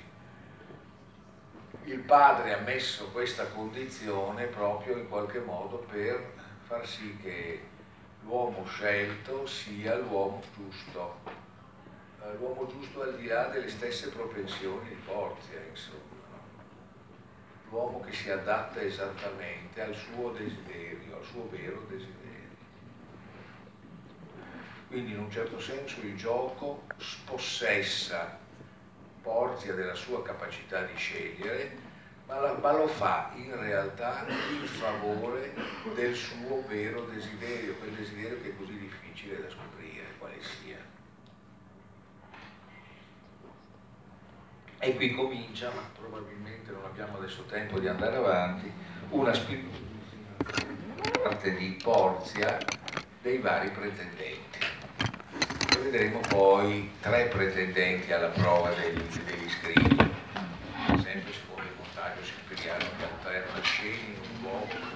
Il padre ha messo questa condizione proprio in qualche modo per far sì che l'uomo scelto sia l'uomo giusto, l'uomo giusto al di là delle stesse propensioni di Portia, insomma, l'uomo che si adatta esattamente al suo desiderio, al suo vero desiderio. Quindi in un certo senso il gioco spossessa Portia della sua capacità di scegliere, ma, la, ma lo fa in realtà in favore del suo vero desiderio, quel desiderio che è così difficile da scoprire quale sia. E qui comincia, ma probabilmente non abbiamo adesso tempo di andare avanti, una parte di Portia dei vari pretendenti. E vedremo poi tre pretendenti alla prova degli, degli scrivi, sempre secondo il montaggio scriviano che alterna scene in un luogo